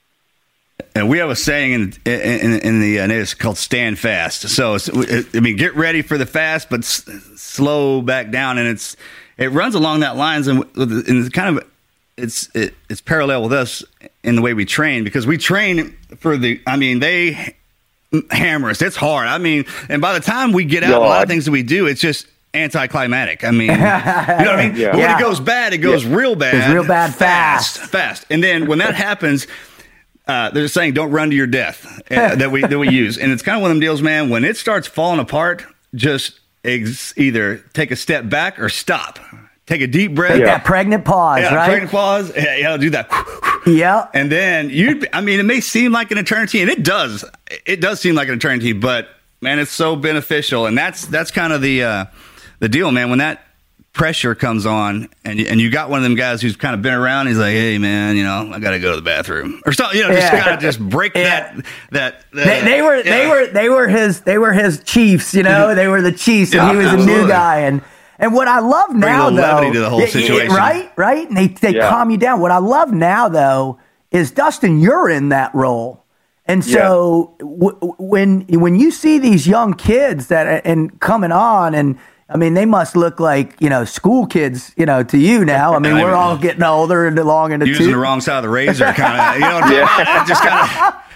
And we have a saying in in, in the uh, it's called "stand fast." So it's, I mean, get ready for the fast, but s- slow back down. And it's it runs along that lines, and, and it's kind of it's it, it's parallel with us in the way we train, because we train for the. I mean, they hammer us. It's hard. I mean, and by the time we get out,
Yo,
a lot
I-
of things that we do, it's just anticlimactic. I mean, you know what I mean?
Yeah.
But when
Yeah.
it goes bad, it goes real bad.
Goes real bad fast.
fast. And then when that happens, uh, they're saying don't run to your death uh, that we that we use. And it's kind of one of them deals, man. When it starts falling apart, just ex- either take a step back or stop. Take a deep breath.
Take that pregnant pause,
Yeah,
right?
pregnant pause. Yeah, yeah, do that.
Yeah.
And then you, I mean, it may seem like an eternity, and it does. It does seem like an eternity, but man, it's so beneficial, and that's that's kind of the uh, the deal, man. When that pressure comes on, and you, and you got one of them guys who's kind of been around, he's like, hey, man, you know, I got to go to the bathroom or something. You know, just
Yeah.
kind of just break
Yeah.
that that. that
They, they were they
yeah.
were they were his they were his chiefs, you know. They were the chiefs, and
Yeah,
he was a
absolutely.
new guy. And and what I love now,
a little
though,
levity to the whole
y- y-
situation.
right, right, and they they
Yeah.
calm you down. What I love now, though, is Dustin, you're in that role, and so w- w- when when you see these young kids that and coming on, and I mean, they must look like, you know, school kids, you know, to you now. I mean,
Yeah,
we're
I-
all getting older and along in the
using
tooth.
the wrong side of the razor, kind of, you know, what I'm talking about? Just kind of.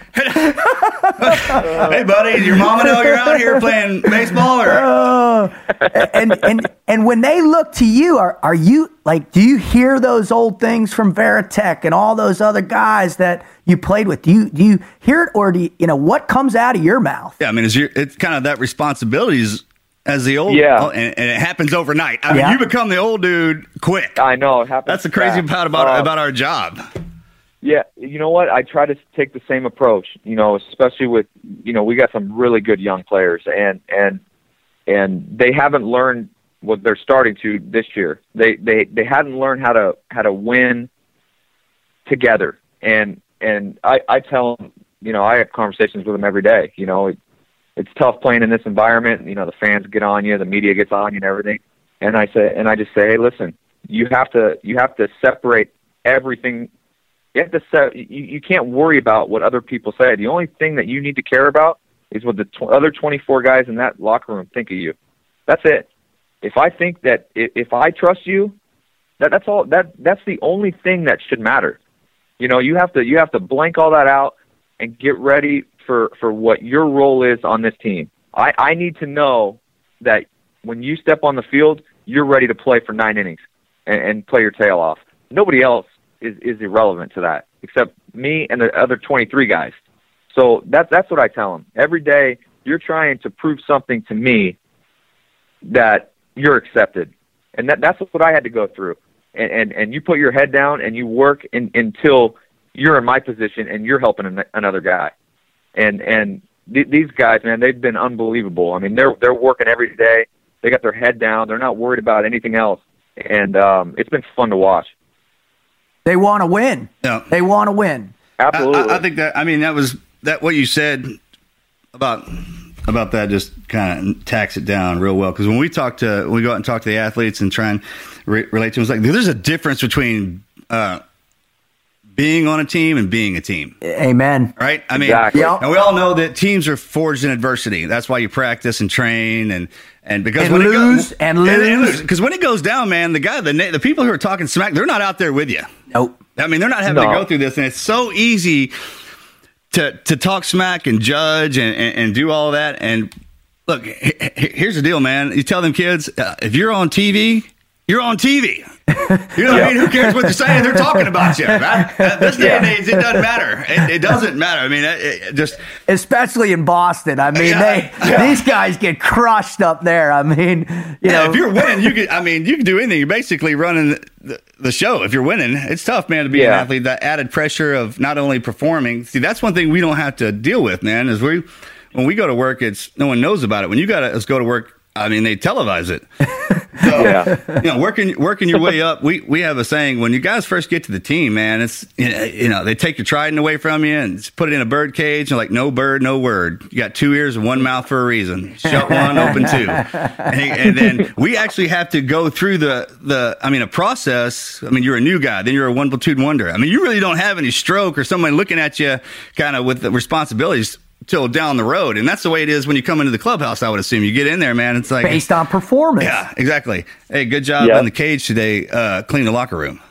Hey, buddy, does your mama know you're out here playing baseball? Or
Oh, and and and when they look to you, are are you like? Do you hear those old things from Veritech and all those other guys that you played with? Do you do you hear it, or do you, you know what comes out of your mouth?
yeah, I mean, it's, your, it's kind of that responsibilities as the old,
Yeah.
oh, and, and it happens overnight. I mean,
Yeah.
you become the old dude quick.
I know it happens.
That's the crazy
fast.
part about
Uh,
about our job.
Yeah, you know what? I try to take the same approach, you know, especially with, you know, we got some really good young players, and and and they haven't learned what they're starting to this year. They they they hadn't learned how to how to win together. And and I I tell them, you know, I have conversations with them every day. You know, it, it's tough playing in this environment. You know, the fans get on you, the media gets on you, and everything. And I say, and I just say, hey, listen, you have to you have to separate everything. You have to set, you, you can't worry about what other people say. The only thing that you need to care about is what the tw- other twenty-four guys in that locker room think of you. That's it. If I think that if, if I trust you, that that's all. That that's the only thing that should matter. You know, you have to you have to blank all that out and get ready for, for what your role is on this team. I, I need to know that when you step on the field, you're ready to play for nine innings and, and play your tail off. Nobody else is, is irrelevant to that except me and the other twenty-three guys. So that's that's what I tell them. Every day you're trying to prove something to me that you're accepted. And that that's what I had to go through. And and, and you put your head down and you work in, until you're in my position and you're helping an, another guy. And and th- these guys, man, they've been unbelievable. I mean, they're they're working every day. They got their head down. They're not worried about anything else. And um, it's been fun to watch.
They want to win.
Yeah.
They want to win.
Absolutely.
I, I think that, I mean, that was, that what you said about, about that just kind of tacks it down real well. Because when we talk to, when we go out and talk to the athletes and try and re- relate to them, it's like, there's a difference between uh, being on a team and being a team.
Amen.
Right? I mean,
Exactly.
Yep.
and we all know that teams are forged in adversity. That's why you practice and train, and and because
And
when
lose,
it goes,
and lose.
because when it goes down, man, the guy, the na- the people who are talking smack, they're not out there with you.
Nope.
I mean, they're not having
No.
to go through this, and it's so easy to to talk smack and judge and, and, and do all that. And look, h- h- here's the deal, man. You tell them kids, uh, if you're on T V, you're on T V. You know what I mean? Who cares what they're saying? They're talking about you. Right? Uh, this day and age, it doesn't matter. It, it doesn't matter. I mean, it, it just
Especially in Boston. I mean,
Yeah.
they
Yeah.
these guys get crushed up there. I mean, you
yeah,
know,
if you're winning, you can. I mean, you can do anything. You're basically running the, the show. If you're winning, it's tough, man, to be an
Yeah.
athlete. That added pressure of not only performing. See, that's one thing we don't have to deal with, man. Is we when we go to work, it's no one knows about it. When you got to go to work, I mean, they televise it. So,
Yeah.
you know, working working your way up. We we have a saying: when you guys first get to the team, man, it's you know they take your trident away from you and put it in a bird cage. And like, no bird, no word. You got two ears and one mouth for a reason. Shut one, open two. And, and then we actually have to go through the the. I mean, a process. I mean, you're a new guy, then you're a one platoon wonder. I mean, you really don't have any stroke or someone looking at you, kind of with the responsibilities till down the road. And that's the way it is when you come into the clubhouse, I would assume. You get in there, man, it's like
based on performance.
yeah, exactly. Hey, good job
Yeah.
in the cage today. Uh, clean the locker room.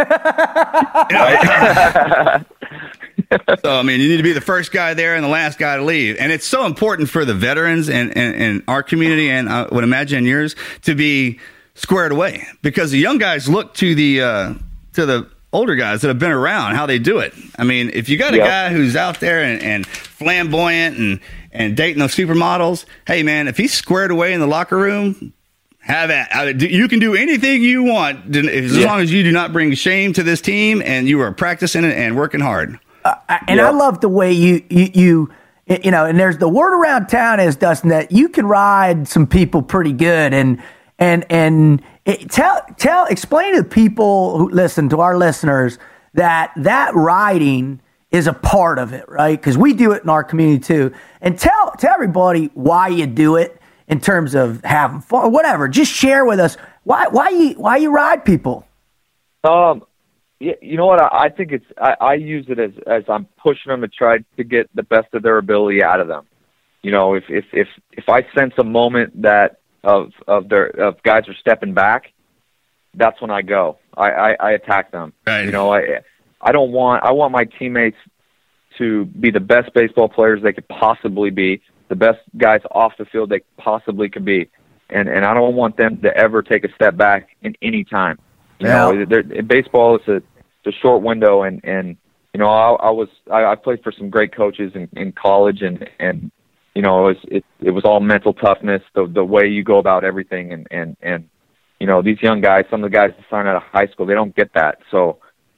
So, I mean, you need to be the first guy there and the last guy to leave. And it's so important for the veterans and, and, and our community, and I would imagine yours, to be squared away. Because the young guys look to the uh, to the older guys that have been around, how they do it. I mean, if you got a
Yep.
guy who's out there and, and flamboyant and, and dating those supermodels, hey, man, if he's squared away in the locker room, have at it. You can do anything you want as
Yeah.
long as you do not bring shame to this team and you are practicing it and working hard.
And
Yeah.
I love the way you, you, you, you know, and there's the word around town is, Dustin, that you can ride some people pretty good. And, and, and it, tell, tell, explain to the people who listen, to our listeners, that that riding is a part of it, right? Because we do it in our community too. And tell, tell everybody why you do it in terms of having fun, whatever. Just share with us why, why you, why you ride people.
Um, yeah, you know what? I, I think it's. I, I use it as as I'm pushing them to try to get the best of their ability out of them. You know, if if if if I sense a moment that of of their of guys are stepping back, that's when I go. I I, I attack them.
Right.
You know, I I don't want. I want my teammates to be the best baseball players they could possibly be, the best guys off the field they possibly could be, and and I don't want them to ever take a step back in any time. You
Yeah.
know, there- in baseball, it's a, it's a short window, and, and you know, I, I was I, I played for some great coaches in, in college, and, and you know, it was it, it was all mental toughness, the the way you go about everything, and, and, and you know, these young guys, some of the guys that sign out of high school, they don't get that. So, you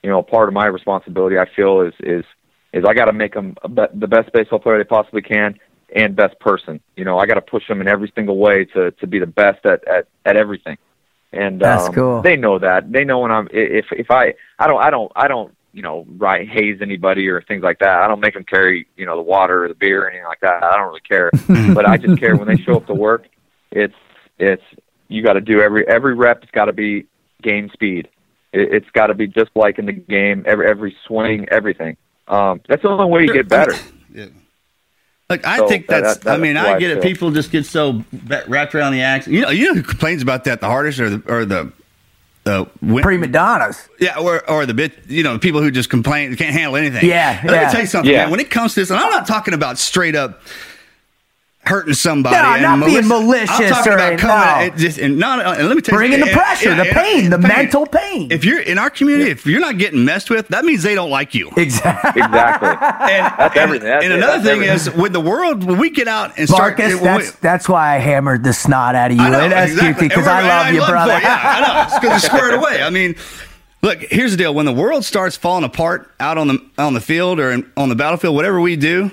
you know, part of my responsibility, I feel, is is is I got to make them a be- the best baseball player they possibly can and best person. You know, I got to push them in every single way to to be the best at at, at everything. And
That's
um,
cool.
They know that. They know when I'm if if I I don't I don't I don't you know right haze anybody or things like that. I don't make them carry you know the water or the beer or anything like that. I don't really care. But I just care when they show up to work. It's it's you got to do every every rep. It's got to be game speed. It, it's got to be just like in the game. Every every swing, everything. Um, that's the only way you get better.
Yeah. Like I
So
think
that-
that's.
that- that's
I mean,
why
I
I
get it.
feel-
People just get so wrapped around the action. You know, you know who complains about that the hardest, or the or the the win-
Prima donnas.
yeah, or or the bit. You know, people who just complain, they can't handle anything.
Yeah,
Let
yeah.
me tell you something,
Yeah.
man. When it comes to this, and I'm not talking about straight up hurting somebody.
No,
and
not being
malicious. I'm
malicious
talking
or
about
any-
coming
no.
and just and not. And let me tell you,
Bringing the
and-
pressure,
and-
the
and-
pain, the
pain.
mental pain.
If you're in our community, if you're not getting messed with, that means they don't like you.
Exactly.
Exactly.
And,
That's everything. That's
and
it.
another
That's
thing
everything.
is, with the world, when we get out and start,
Marcus,
when
that's
we-
that's why I hammered the snot out of you
I know,
at S Q T,
exactly.
because
And
I
we're-
love
and
you,
look
brother.
for it. Yeah, I know. It's because it's squared away. I mean, look, here's the deal. When the world starts falling apart out on the on the field or in, on the battlefield, whatever we do,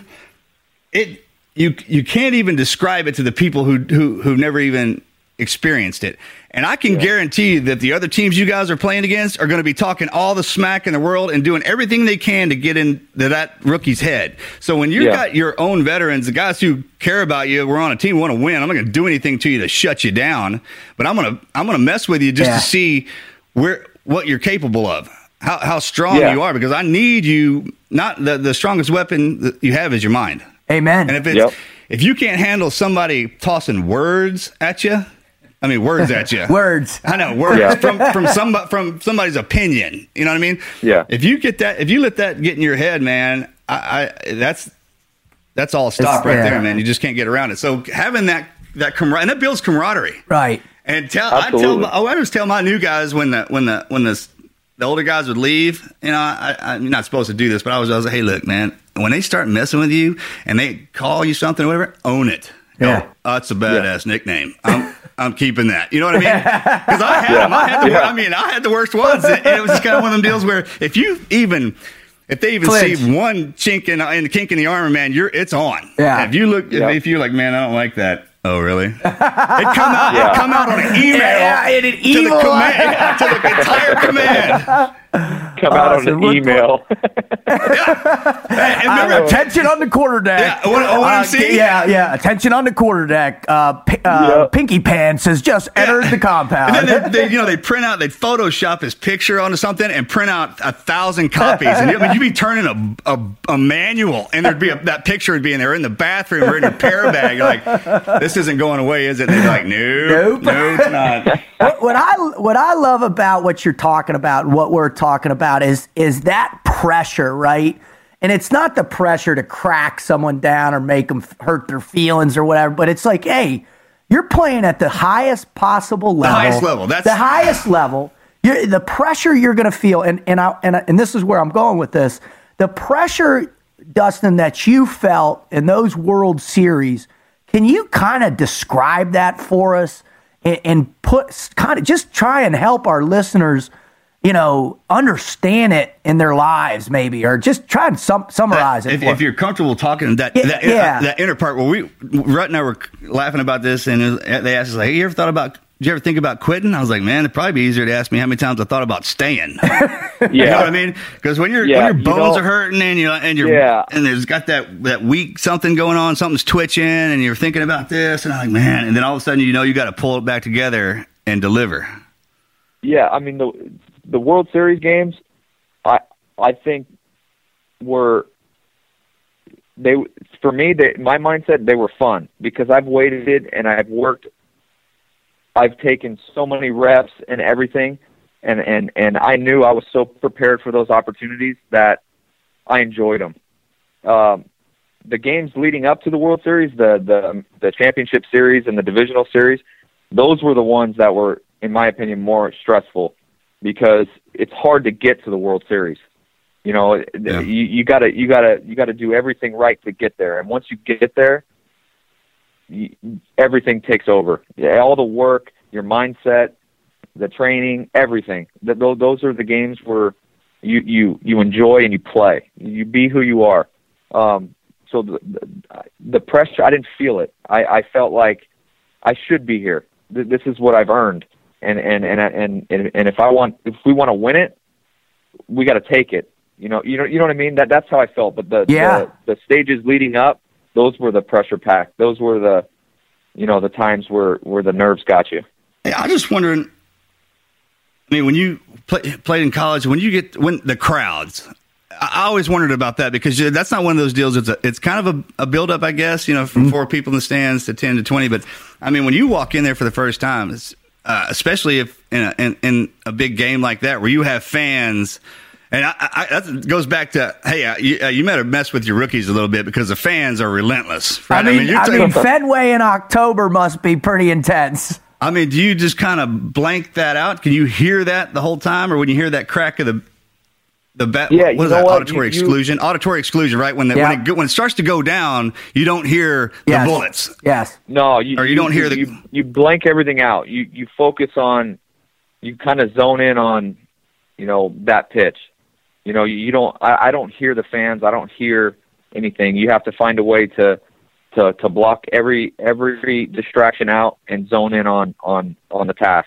it you you can't even describe it to the people who who who've never even experienced it. And I can guarantee you that the other teams you guys are playing against are going to be talking all the smack in the world and doing everything they can to get into that rookie's head. So when you've
Yeah.
got your own veterans, the guys who care about you, we're on a team, we want to win. I'm not going to do anything to you to shut you down, but I'm going to I'm going to mess with you just
Yeah.
to see where what you're capable of, how how strong
Yeah.
you are, because I need you. Not the the strongest weapon that you have is your mind.
Amen.
And if it's
Yep.
if you can't handle somebody tossing words at you, I mean words at you.
Words.
I know words
Yeah.
from from some from somebody's opinion. You know what I mean?
Yeah.
If you get that, if you let that get in your head, man, I, I that's that's all stop
It's-
right
yeah.
there, man. You just can't get around it. So having that that camar- and that builds camaraderie.
Right.
And tell I tell
Absolutely.
my, oh, I just tell my new guys when the when the when the the older guys would leave. You know, I, I'm not supposed to do this, but I was I was like, hey, look, man, when they start messing with you and they call you something or whatever, own it.
Yeah.
Oh, that's a badass nickname. I'm I'm keeping that. You know what I mean? Because I had them. I had the,
Yeah.
I mean, I had the worst ones, and it was just kind of one of them deals where if you even. If they even
Flinch.
see one chink in, in the kink in the armor, man, you're it's on.
Yeah.
If you look,
Yeah.
if you're like, man, I don't like that. Oh, really? It come out.
Yeah.
It come out on an email.
Yeah, in an
to
evil
the command, yeah, to the entire command.
Come out on
Awesome.
an
Look-
email.
Hey, and remember,
Attention on the quarter deck.
Yeah, what- what I'm
Uh,
seeing?
yeah, yeah. Attention on the quarter deck. Uh, P- uh,
Yeah.
Pinky Pants has just entered the compound.
and then they, they, you know, they print out, they Photoshop his picture onto something and print out a thousand copies. And you, I mean, you'd be turning a, a, a manual, and there'd be a, that picture would be in there in the bathroom or in your pair bag. You're like, this isn't going away, is it? And they're like, no,
Nope.
no, it's not.
what, what I what I love about what you're talking about, what we're talking about, is is that pressure, right? And it's not the pressure to crack someone down or make them hurt their feelings or whatever, but it's like, hey, you're playing at the highest possible level,
highest level, that's-
the highest level. You're, the pressure you're going to feel, and and I, and I, and this is where I'm going with this. The pressure, Dustin, that you felt in those World Series. Can you kind of describe that for us and, and put kind of just try and help our listeners, you know, understand it in their lives, maybe, or just try and sum, summarize it.
If,
for
if you're comfortable talking that
Yeah,
that,
yeah.
uh, that inner part, well, we Rut and I were laughing about this, and they asked us like, "Hey, you ever thought about? Did you ever think about quitting?" I was like, "Man, it'd probably be easier to ask me how many times I thought about staying."
Yeah.
You know what I mean? Because when your
Yeah,
when
you
your bones
know-
are hurting and you and you're
Yeah.
and there's got that that weak something going on, something's twitching, and you're thinking about this, and I'm like, man, and then all of a sudden you know you got to pull it back together and deliver.
Yeah, I mean the the World Series games, I I think were they for me. They, my mindset, they were fun because I've waited and I've worked. I've taken so many reps and everything, and and and I knew I was so prepared for those opportunities that I enjoyed them. Um, the games leading up to the World Series, the the the championship series and the divisional series, those were the ones that were, in my opinion, more stressful because it's hard to get to the World Series. You know,
Yeah.
you, you gotta you gotta you gotta do everything right to get there, and once you get there, you, everything takes over. Yeah, all the work, your mindset, the training, everything. Th- those those are the games where you you you enjoy and you play. You be who you are. Um, so the, the the pressure, I didn't feel it. I, I felt like I should be here. This is what I've earned, and and and and and, and if I want, if we want to win it, we got to take it. You know, you know, you know what I mean. That that's how I felt. But the
yeah.
the, the stages leading up, those were the pressure packed. Those were the, you know, the times where where the nerves got you.
Yeah, I'm just wondering. I mean, when you play, played in college, when you get when the crowds, I always wondered about that because that's not one of those deals. It's a, it's kind of a, a build up, I guess, you know, from mm-hmm. four people in the stands to ten to twenty. But I mean, when you walk in there for the first time, it's, uh, especially if in a, in, in a big game like that where you have fans, and I, I, that goes back to, hey, uh, you, uh, you better mess with your rookies a little bit because the fans are relentless. Right?
I mean, I mean, I
taking,
mean Fenway in October must be pretty intense.
I mean, do you just kind of blank that out? Can you hear that the whole time, or when you hear that crack of the the bat?
Yeah,
what is
that?
What? Auditory
you,
exclusion. You, Auditory exclusion, right? When the,
yeah.
when it when it starts to go down, you don't hear the
yes.
bullets.
Yes.
No, you,
or you,
you
don't hear the.
You, you blank everything out. You you focus on. You kind of zone in on, you know, that pitch. You know, you, you don't. I, I don't hear the fans. I don't hear anything. You have to find a way to. To, to block every every distraction out and zone in on, on, on the task.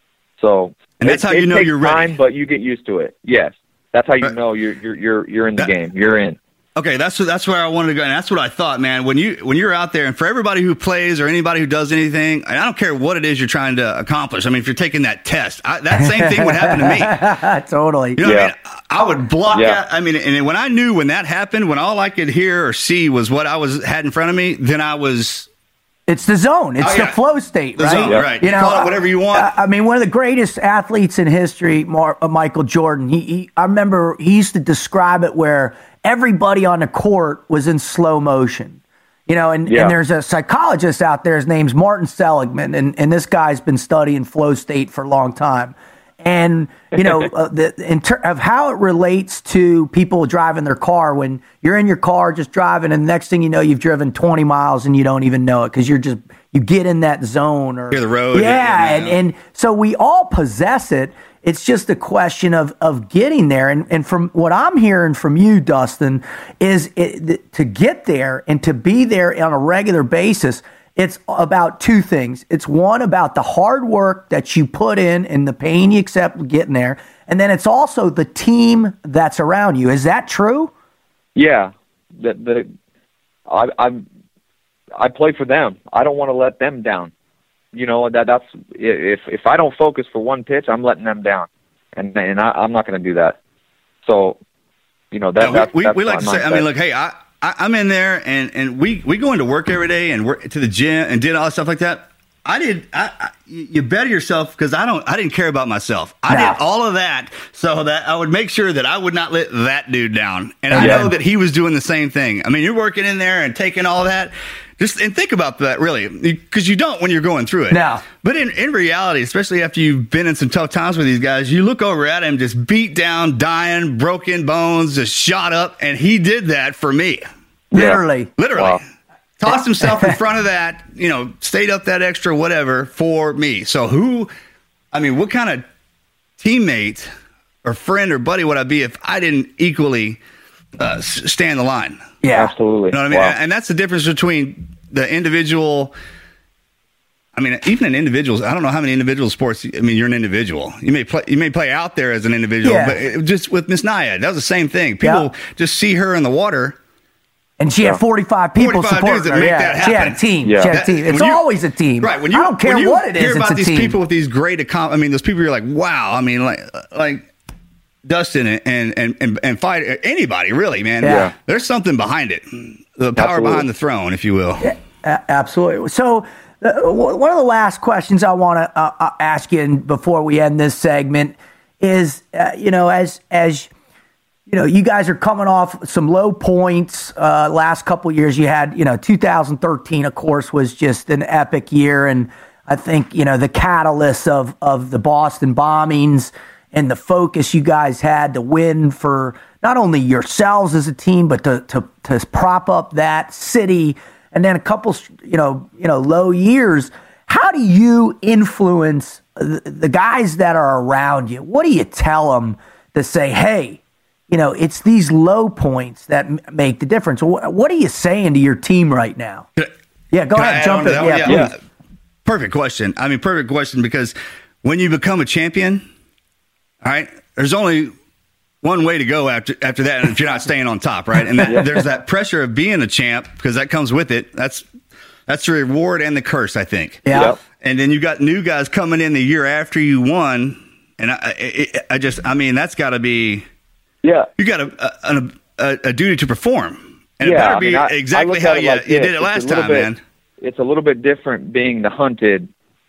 So
and that's
it,
how you
it
know
takes
you're ready.
time, but you get used to it. Yes, that's how you
but,
know you're you're you're you're in the
that,
game. You're in.
Okay, that's that's where I wanted to go, and that's what I thought, man. When you when you're out there, and for everybody who plays or anybody who does anything, and I don't care what it is you're trying to accomplish. I mean, if you're taking that test, I, that same thing would happen to me.
Totally.
You know
yeah.
what I mean? I would block
yeah.
out. I mean, and when I knew when that happened, when all I could hear or see was what I was had in front of me, then I was.
It's the zone. It's
oh, yeah.
the flow state,
the
right?
Zone,
yeah.
right.
You know,
call it whatever you want.
I, I mean, one of the greatest athletes in history, Mar- uh, Michael Jordan. He, he, I remember he used to describe it where everybody on the court was in slow motion. You know, and,
yeah.
and there's a psychologist out there. His name's Martin Seligman, and, and this guy's been studying flow state for a long time. And, you know, uh, the, in ter- of how it relates to people driving their car when you're in your car just driving and the next thing you know, you've driven twenty miles and you don't even know it because you're just, you get in that zone or
hear the road.
Yeah.
yeah
and, and so we all possess it. It's just a question of, of getting there. And, and from what I'm hearing from you, Dustin, is it, to get there and to be there on a regular basis. It's about two things. It's one about the hard work that you put in and the pain you accept getting there. And then it's also the team that's around you. Is that true?
Yeah. The, the, I, I, I play for them. I don't want to let them down. You know, that that's if if I don't focus for one pitch, I'm letting them down. And and I, I'm not going to do that. So, you know, that,
yeah,
that's,
we,
that's
we like to say,
mindset.
I mean, look, hey, I, I, I'm in there and, and we, we go into work every day and work to the gym and did all that stuff like that. I did. I, I, you better yourself because I don't. I didn't care about myself. I
no.
did all of that so that I would make sure that I would not let that dude down. And I
yeah.
know that he was doing the same thing. I mean, you're working in there and taking all that. Just and think about that really, because you don't when you're going through it.
No.
But in, in reality, especially after you've been in some tough times with these guys, you look over at him just beat down, dying, broken bones, just shot up, and he did that for me.
Literally.
Yeah.
Literally.
Wow.
Tossed himself in front of that, you know, stayed up that extra whatever for me. So who, I mean, what kind of teammate or friend or buddy would I be if I didn't equally uh, stand the line?
Yeah.
Absolutely.
You know what I mean?
Wow.
And that's the difference between the individual. I mean, even in individuals, I don't know how many individual sports. I mean, you're an individual. You may play, you may play out there as an individual,
Yeah.
but it, just with Miss Naya, that was the same thing. People
Yeah.
just see her in the water.
And she had forty-five people
forty-five
supporting
dudes that
her.
make
Yeah.
that
She had a
happen.
team.
Yeah.
She had a
That-
team. It's
when you-
always a team.
Right. When you,
I don't care
when you
what it is.
hear
It's
about
a
these
team.
people with these great, accom- I mean, those people you're like, wow. I mean, like, like Dustin and and and, and fight anybody really, man.
Yeah.
There's something behind it. The power
Absolutely.
behind the throne, if you will.
Yeah, a- absolutely. So, uh, w- one of the last questions I want to uh, uh, ask you in- before we end this segment is, uh, you know, as as you know, you guys are coming off some low points. Uh, last couple of years, you had, you know, two thousand thirteen, of course, was just an epic year, and I think, you know, the catalyst of of the Boston bombings and the focus you guys had to win for not only yourselves as a team, but to to to prop up that city, and then a couple, you know, you know, low years. How do you influence the, the guys that are around you? What do you tell them to say, hey, you know, it's these low points that m- make the difference. What, what are you saying to your team right now? Yeah, go
Can
ahead,
I
jump in.
Yeah,
Yeah,
yeah.
please.
Perfect question. I mean, perfect question, because when you become a champion, all right, there's only one way to go after after that, if you're not staying on top, right? And that, there's that pressure of being a champ, because that comes with it. That's that's the reward and the curse, I think.
Yeah.
Yep.
And then you got new guys coming in the year after you won, and I, I, I just, I mean, that's got to be,
Yeah.
you got a, a, a, a duty to perform, and
Yeah,
it better
I
be
mean, I-
exactly
I look
how
at it
you,
like
you
this.
did it
It's
last
a little
time,
bit-
man.
It's a little bit different being the hunted,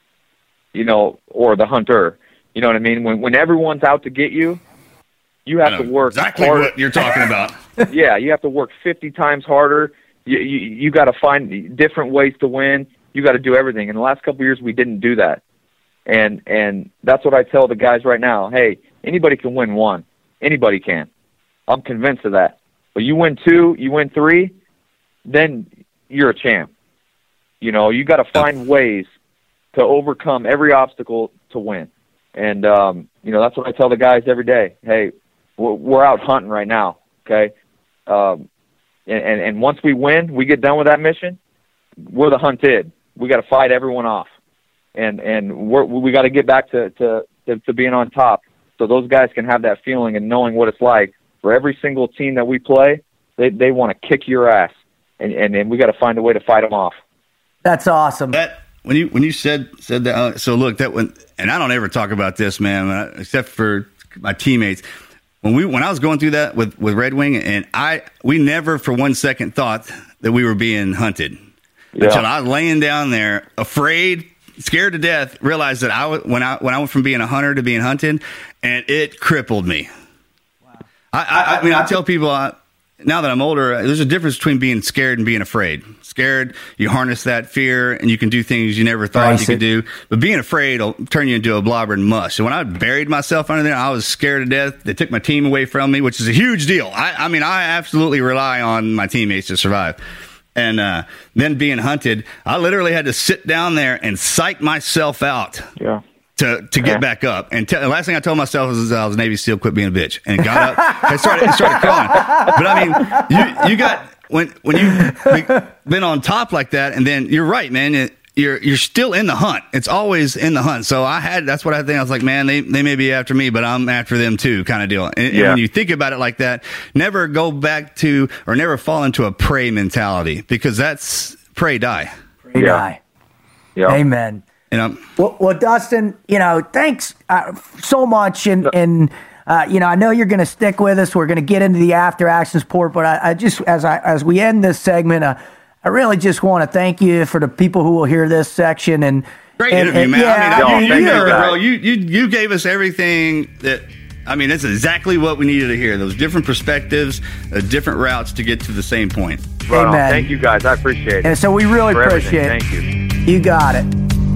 you know, or the hunter. You know what I mean? When when everyone's out to get you, you
I
have to
know
work
exactly
harder.
what you're talking about.
Yeah, you have to work fifty times harder. You you, you got to find different ways to win. You got to do everything. In the last couple of years, we didn't do that, and and that's what I tell the guys right now. Hey, anybody can win one. Anybody can. I'm convinced of that. But you win two, you win three, then you're a champ. You know, you got to find ways to overcome every obstacle to win. And, um, you know, that's what I tell the guys every day. Hey, we're, we're out hunting right now, okay? Um, and, and, and once we win, we get done with that mission, we're the hunted. We got to fight everyone off. And and we're, we got to get back to, to, to, to being on top, so those guys can have that feeling and knowing what it's like. For every single team that we play, they, they want to kick your ass. And, and, and we got to find a way to fight them off.
That's awesome.
That when you when you said said that, uh, so look, that when, and I don't ever talk about this, man, uh, except for my teammates. When we when I was going through that with, with Red Wing, and I we never for one second thought that we were being hunted.
Yeah.
Until I was laying down there, afraid, scared to death, realized that I was, when I when I went from being a hunter to being hunted, and it crippled me. Wow. I, I, I mean, I tell people, I, now that I'm older, there's a difference between being scared and being afraid. Scared, you harness that fear, and you can do things you never thought
Right.
you could do. But being afraid will turn you into a blobber and mush. So when I buried myself under there, I was scared to death. They took my team away from me, which is a huge deal. I, I mean, I absolutely rely on my teammates to survive. And uh, then being hunted, I literally had to sit down there and psych myself out.
Yeah.
To, to get
Yeah.
back up. And te- the last thing I told myself was I was a Navy SEAL, quit being a bitch. And got up. I started, I started crawling. But I mean, you you got, when when you've been on top like that, and then you're right, man, it, you're you're still in the hunt. It's always in the hunt. So I had, that's what I think. I was like, man, they, they may be after me, but I'm after them too, kind of deal. And, and
Yeah.
when you think about it like that, never go back to, or never fall into a prey mentality, because that's prey die.
Great
Yeah.
eye.
Yeah.
Amen.
You know?
Well, well, Dustin, you know, thanks uh, so much. And, and uh, you know, I know you're going to stick with us. We're going to get into the after action support. But I, I just, as I as we end this segment, uh, I really just want to thank you for the people who will hear this section. And
Great
and,
interview,
and,
man.
Yeah,
I mean,
No,
I mean,
thank
you,
you,
you,
guys.
bro, you, you, you gave us everything that, I mean, that's exactly what we needed to hear. Those different perspectives, uh, different routes to get to the same point.
Right on.
Amen.
Thank you, guys. I appreciate it.
And so we really
for everything.
appreciate
Thank
it.
you.
You got it.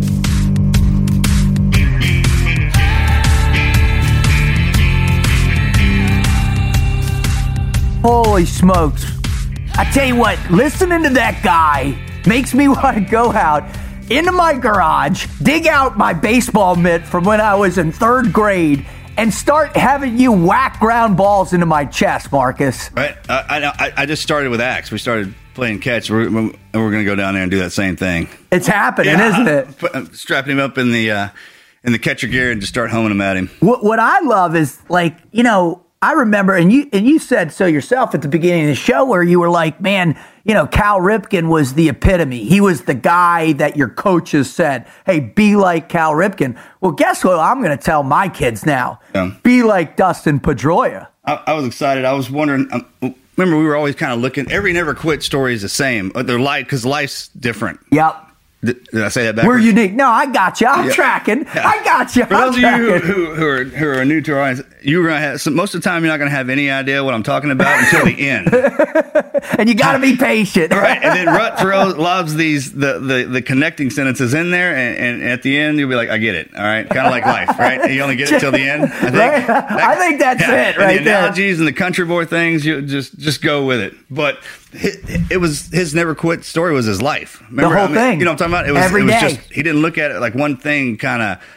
Holy smokes. I tell you what, listening to that guy makes me want to go out into my garage, dig out my baseball mitt from when I was in third grade, and start having you whack ground balls into my chest, Marcus.
Right? I, I, I just started with axe. We started playing catch, we're, and we're going to go down there and do that same thing.
It's happening,
Yeah,
isn't it?
Put, uh, strapping him up in the uh, in the catcher gear and just start homing him at him.
What, what I love is, like, you know, I remember, and you and you said so yourself at the beginning of the show, where you were like, man, you know, Cal Ripken was the epitome. He was the guy that your coaches said, hey, be like Cal Ripken. Well, guess what I'm going to tell my kids now?
Yeah.
Be like Dustin Pedroia.
I, I was excited. I was wondering. Um, remember, we were always kind of looking. Every never quit story is the same. They're light because life's different.
Yep.
Did, did I say that backwards?
We're unique. No, I got you. I'm
Yeah.
tracking.
Yeah.
I got you.
For those of you who, who, who, are, who are new to our audience, you're gonna have so most of the time you're not going to have any idea what I'm talking about until the end.
And you got to be patient.
Right, and then Rut throws loves these the, the, the connecting sentences in there, and, and at the end you'll be like, I get it. All right, kind of like life, right? You only get it till the end. I think.
Right? I think that's it, right
and the
there.
analogies and the country boy things, you just just go with it. But it, it was his never quit story was his life. Remember,
whole
I mean,
thing.
You know what I'm talking about? It was
Every
it was
day.
just he didn't look at it like one thing kind of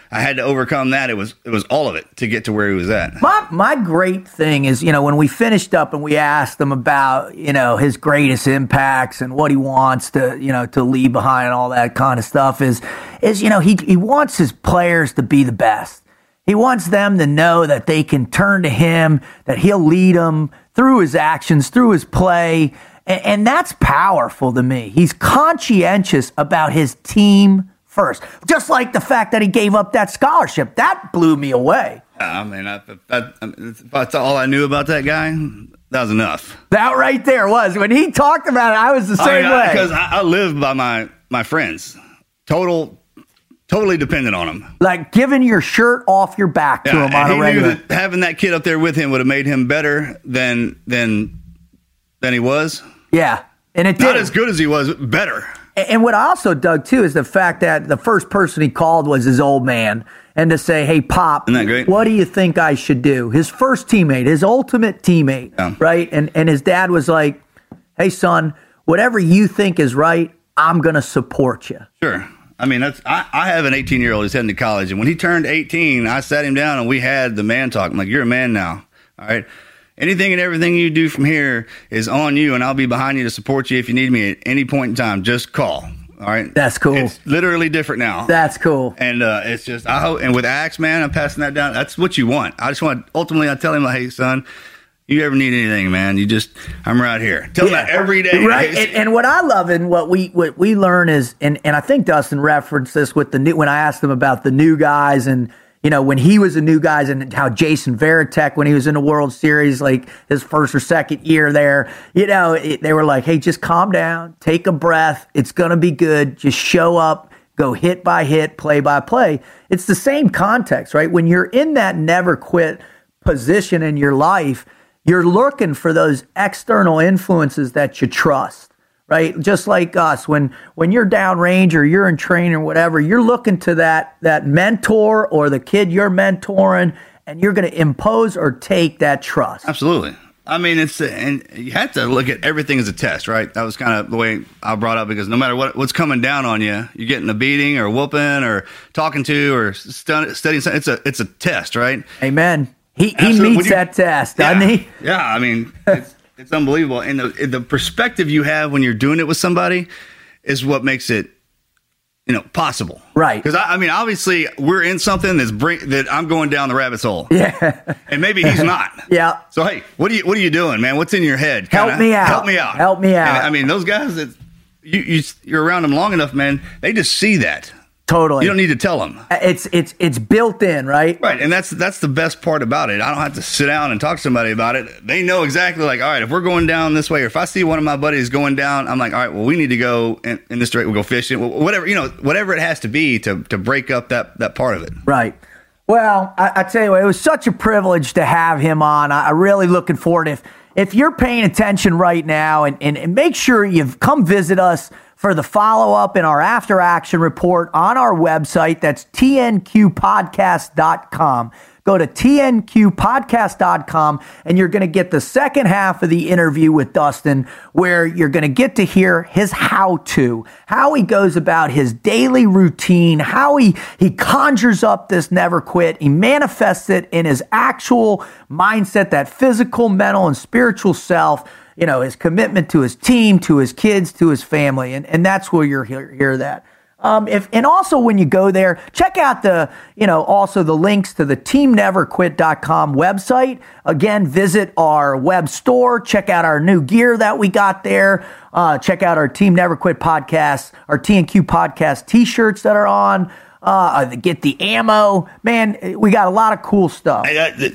I had to overcome that. It was it was all of it to get to where he was at.
My my great thing is, you know, when we finished up and we asked him about, you know, his greatest impacts and what he wants to, you know, to leave behind and all that kind of stuff is, is you know, he he wants his players to be the best. He wants them to know that they can turn to him, that he'll lead them through his actions, through his play. And, and that's powerful to me. He's conscientious about his team first. Just like the fact that he gave up that scholarship. That blew me away.
I mean, I, I, I, if that's all I knew about that guy, that was enough.
That right there was. When he talked about it, I was the same
I mean,
way.
Because I, I live by my, my friends. Total, totally dependent on them.
Like giving your shirt off your back to
yeah,
him on
and
a regular.
He knew that having that kid up there with him would have made him better than than than he was.
Yeah, and it
Not
did.
as good as he was, better.
And what I also dug, too, is the fact that the first person he called was his old man. And to say, hey, Pop,
Isn't that great?
what do you think I should do? His first teammate, his ultimate teammate,
Yeah.
right? And and his dad was like, hey, son, whatever you think is right, I'm going to support you.
Sure. I mean, that's I, I have an eighteen-year-old who's heading to college. And when he turned eighteen, I sat him down and we had the man talk. I'm like, you're a man now, all right? Anything and everything you do from here is on you, and I'll be behind you to support you if you need me at any point in time. Just call. All right.
That's cool.
It's literally different now.
That's cool.
And uh, it's just, I hope, and with Axe, man, I'm passing that down. That's what you want. I just want, ultimately, I tell him, like, hey, son, you ever need anything, man, you just, I'm right here. Tell him that every day.
Right. And, and what I love and what we what we learn is, and, and I think Dustin referenced this with the new, when I asked him about the new guys and, you know, when he was a new guy and how Jason Varitek, when he was in the World Series, like his first or second year there, you know, it, they were like, hey, just calm down, take a breath. It's going to be good. Just show up, go hit by hit, play by play. It's the same context, right? When you're in that never quit position in your life, you're looking for those external influences that you trust. Right, just like us, when when you're downrange or you're in training or whatever, you're looking to that that mentor or the kid you're mentoring, and you're going to impose or take that trust.
Absolutely. I mean, it's and you have to look at everything as a test, right? That was kind of the way I brought up, because no matter what what's coming down on you, you're getting a beating or whooping or talking to or studying something. It's a it's a test, right?
Amen. He
Absolutely.
he meets
You,
that test,
yeah,
doesn't he?
Yeah, I mean. It's, It's unbelievable. And the, the perspective you have when you're doing it with somebody is what makes it, you know, possible.
Right.
Because, I, I mean, obviously, we're in something that's bring, that I'm going down the rabbit's hole.
Yeah.
And maybe he's not.
Yeah.
So, hey, what are you what are you doing, man? What's in your head?
Help
Kinda,
me out.
Help me out.
Help me out.
And, I mean, those guys, that you, you, you're around them long enough, man, they just see that.
Totally.
You don't need to tell them.
It's it's it's built in, right?
Right, and that's that's the best part about it. I don't have to sit down and talk to somebody about it. They know exactly, like, all right, if we're going down this way, or if I see one of my buddies going down, I'm like, all right, well, we need to go in, in this direction. We'll go fishing, whatever, you know, whatever it has to be to to break up that that part of it.
Right. Well, I, I tell you what, it was such a privilege to have him on. I, I'm really looking forward. If if you're paying attention right now, and, and, and make sure you've come visit us for the follow-up in our after-action report on our website. That's T N Q podcast dot com. Go to T N Q podcast dot com, and you're going to get the second half of the interview with Dustin, where you're going to get to hear his how-to, how he goes about his daily routine, how he, he conjures up this never quit. He manifests it in his actual mindset, that physical, mental, and spiritual self, you know, his commitment to his team, to his kids, to his family. And, and that's where you'll hear, hear that. Um, if, and also when you go there, check out the, you know, also the links to the team never quit dot com website. Again, visit our web store, check out our new gear that we got there. Uh, check out our Team Never Quit podcast, our T N Q podcast t-shirts that are on, uh, get the ammo, man. We got a lot of cool stuff.
I, I,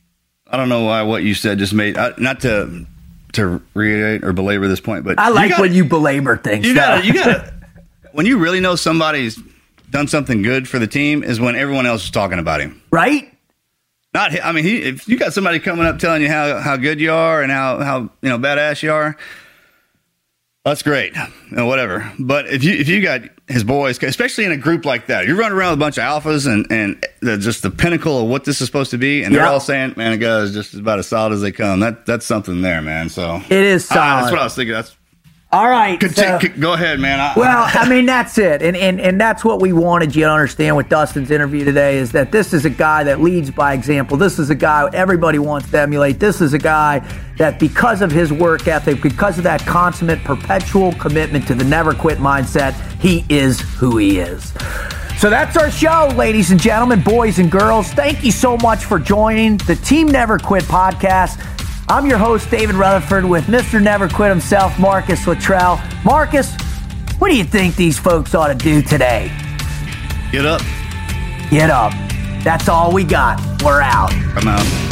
I don't know why what you said just made, uh, not to, to reiterate or belabor this point, but
I like
you gotta,
when you belabor things.
You
though.
gotta, you gotta, when you really know somebody's done something good for the team is when everyone else is talking about him.
Right?
Not, I mean, he, if you got somebody coming up telling you how, how good you are and how, how, you know, badass you are, that's great, you know, whatever. But if you, if you got his boys, especially in a group like that, you're running around with a bunch of alphas and, and the, just the pinnacle of what this is supposed to be. And they're
yep.
all saying, man, the guy is just about as solid as they come. That, that's something there, man. So
it is solid.
I, that's what I was thinking. That's,
All right.
Conti-
so,
go ahead, man. I,
well, I mean, that's it. And, and and that's what we wanted you to understand with Dustin's interview today is that this is a guy that leads by example. This is a guy everybody wants to emulate. This is a guy that because of his work ethic, because of that consummate, perpetual commitment to the never quit mindset, he is who he is. So that's our show, ladies and gentlemen, boys and girls. Thank you so much for joining the Team Never Quit podcast. I'm your host, David Rutherford, with Mister Never Quit himself, Marcus Luttrell. Marcus, what do you think these folks ought to do today?
Get up.
Get up. That's all we got. We're out.
I'm out.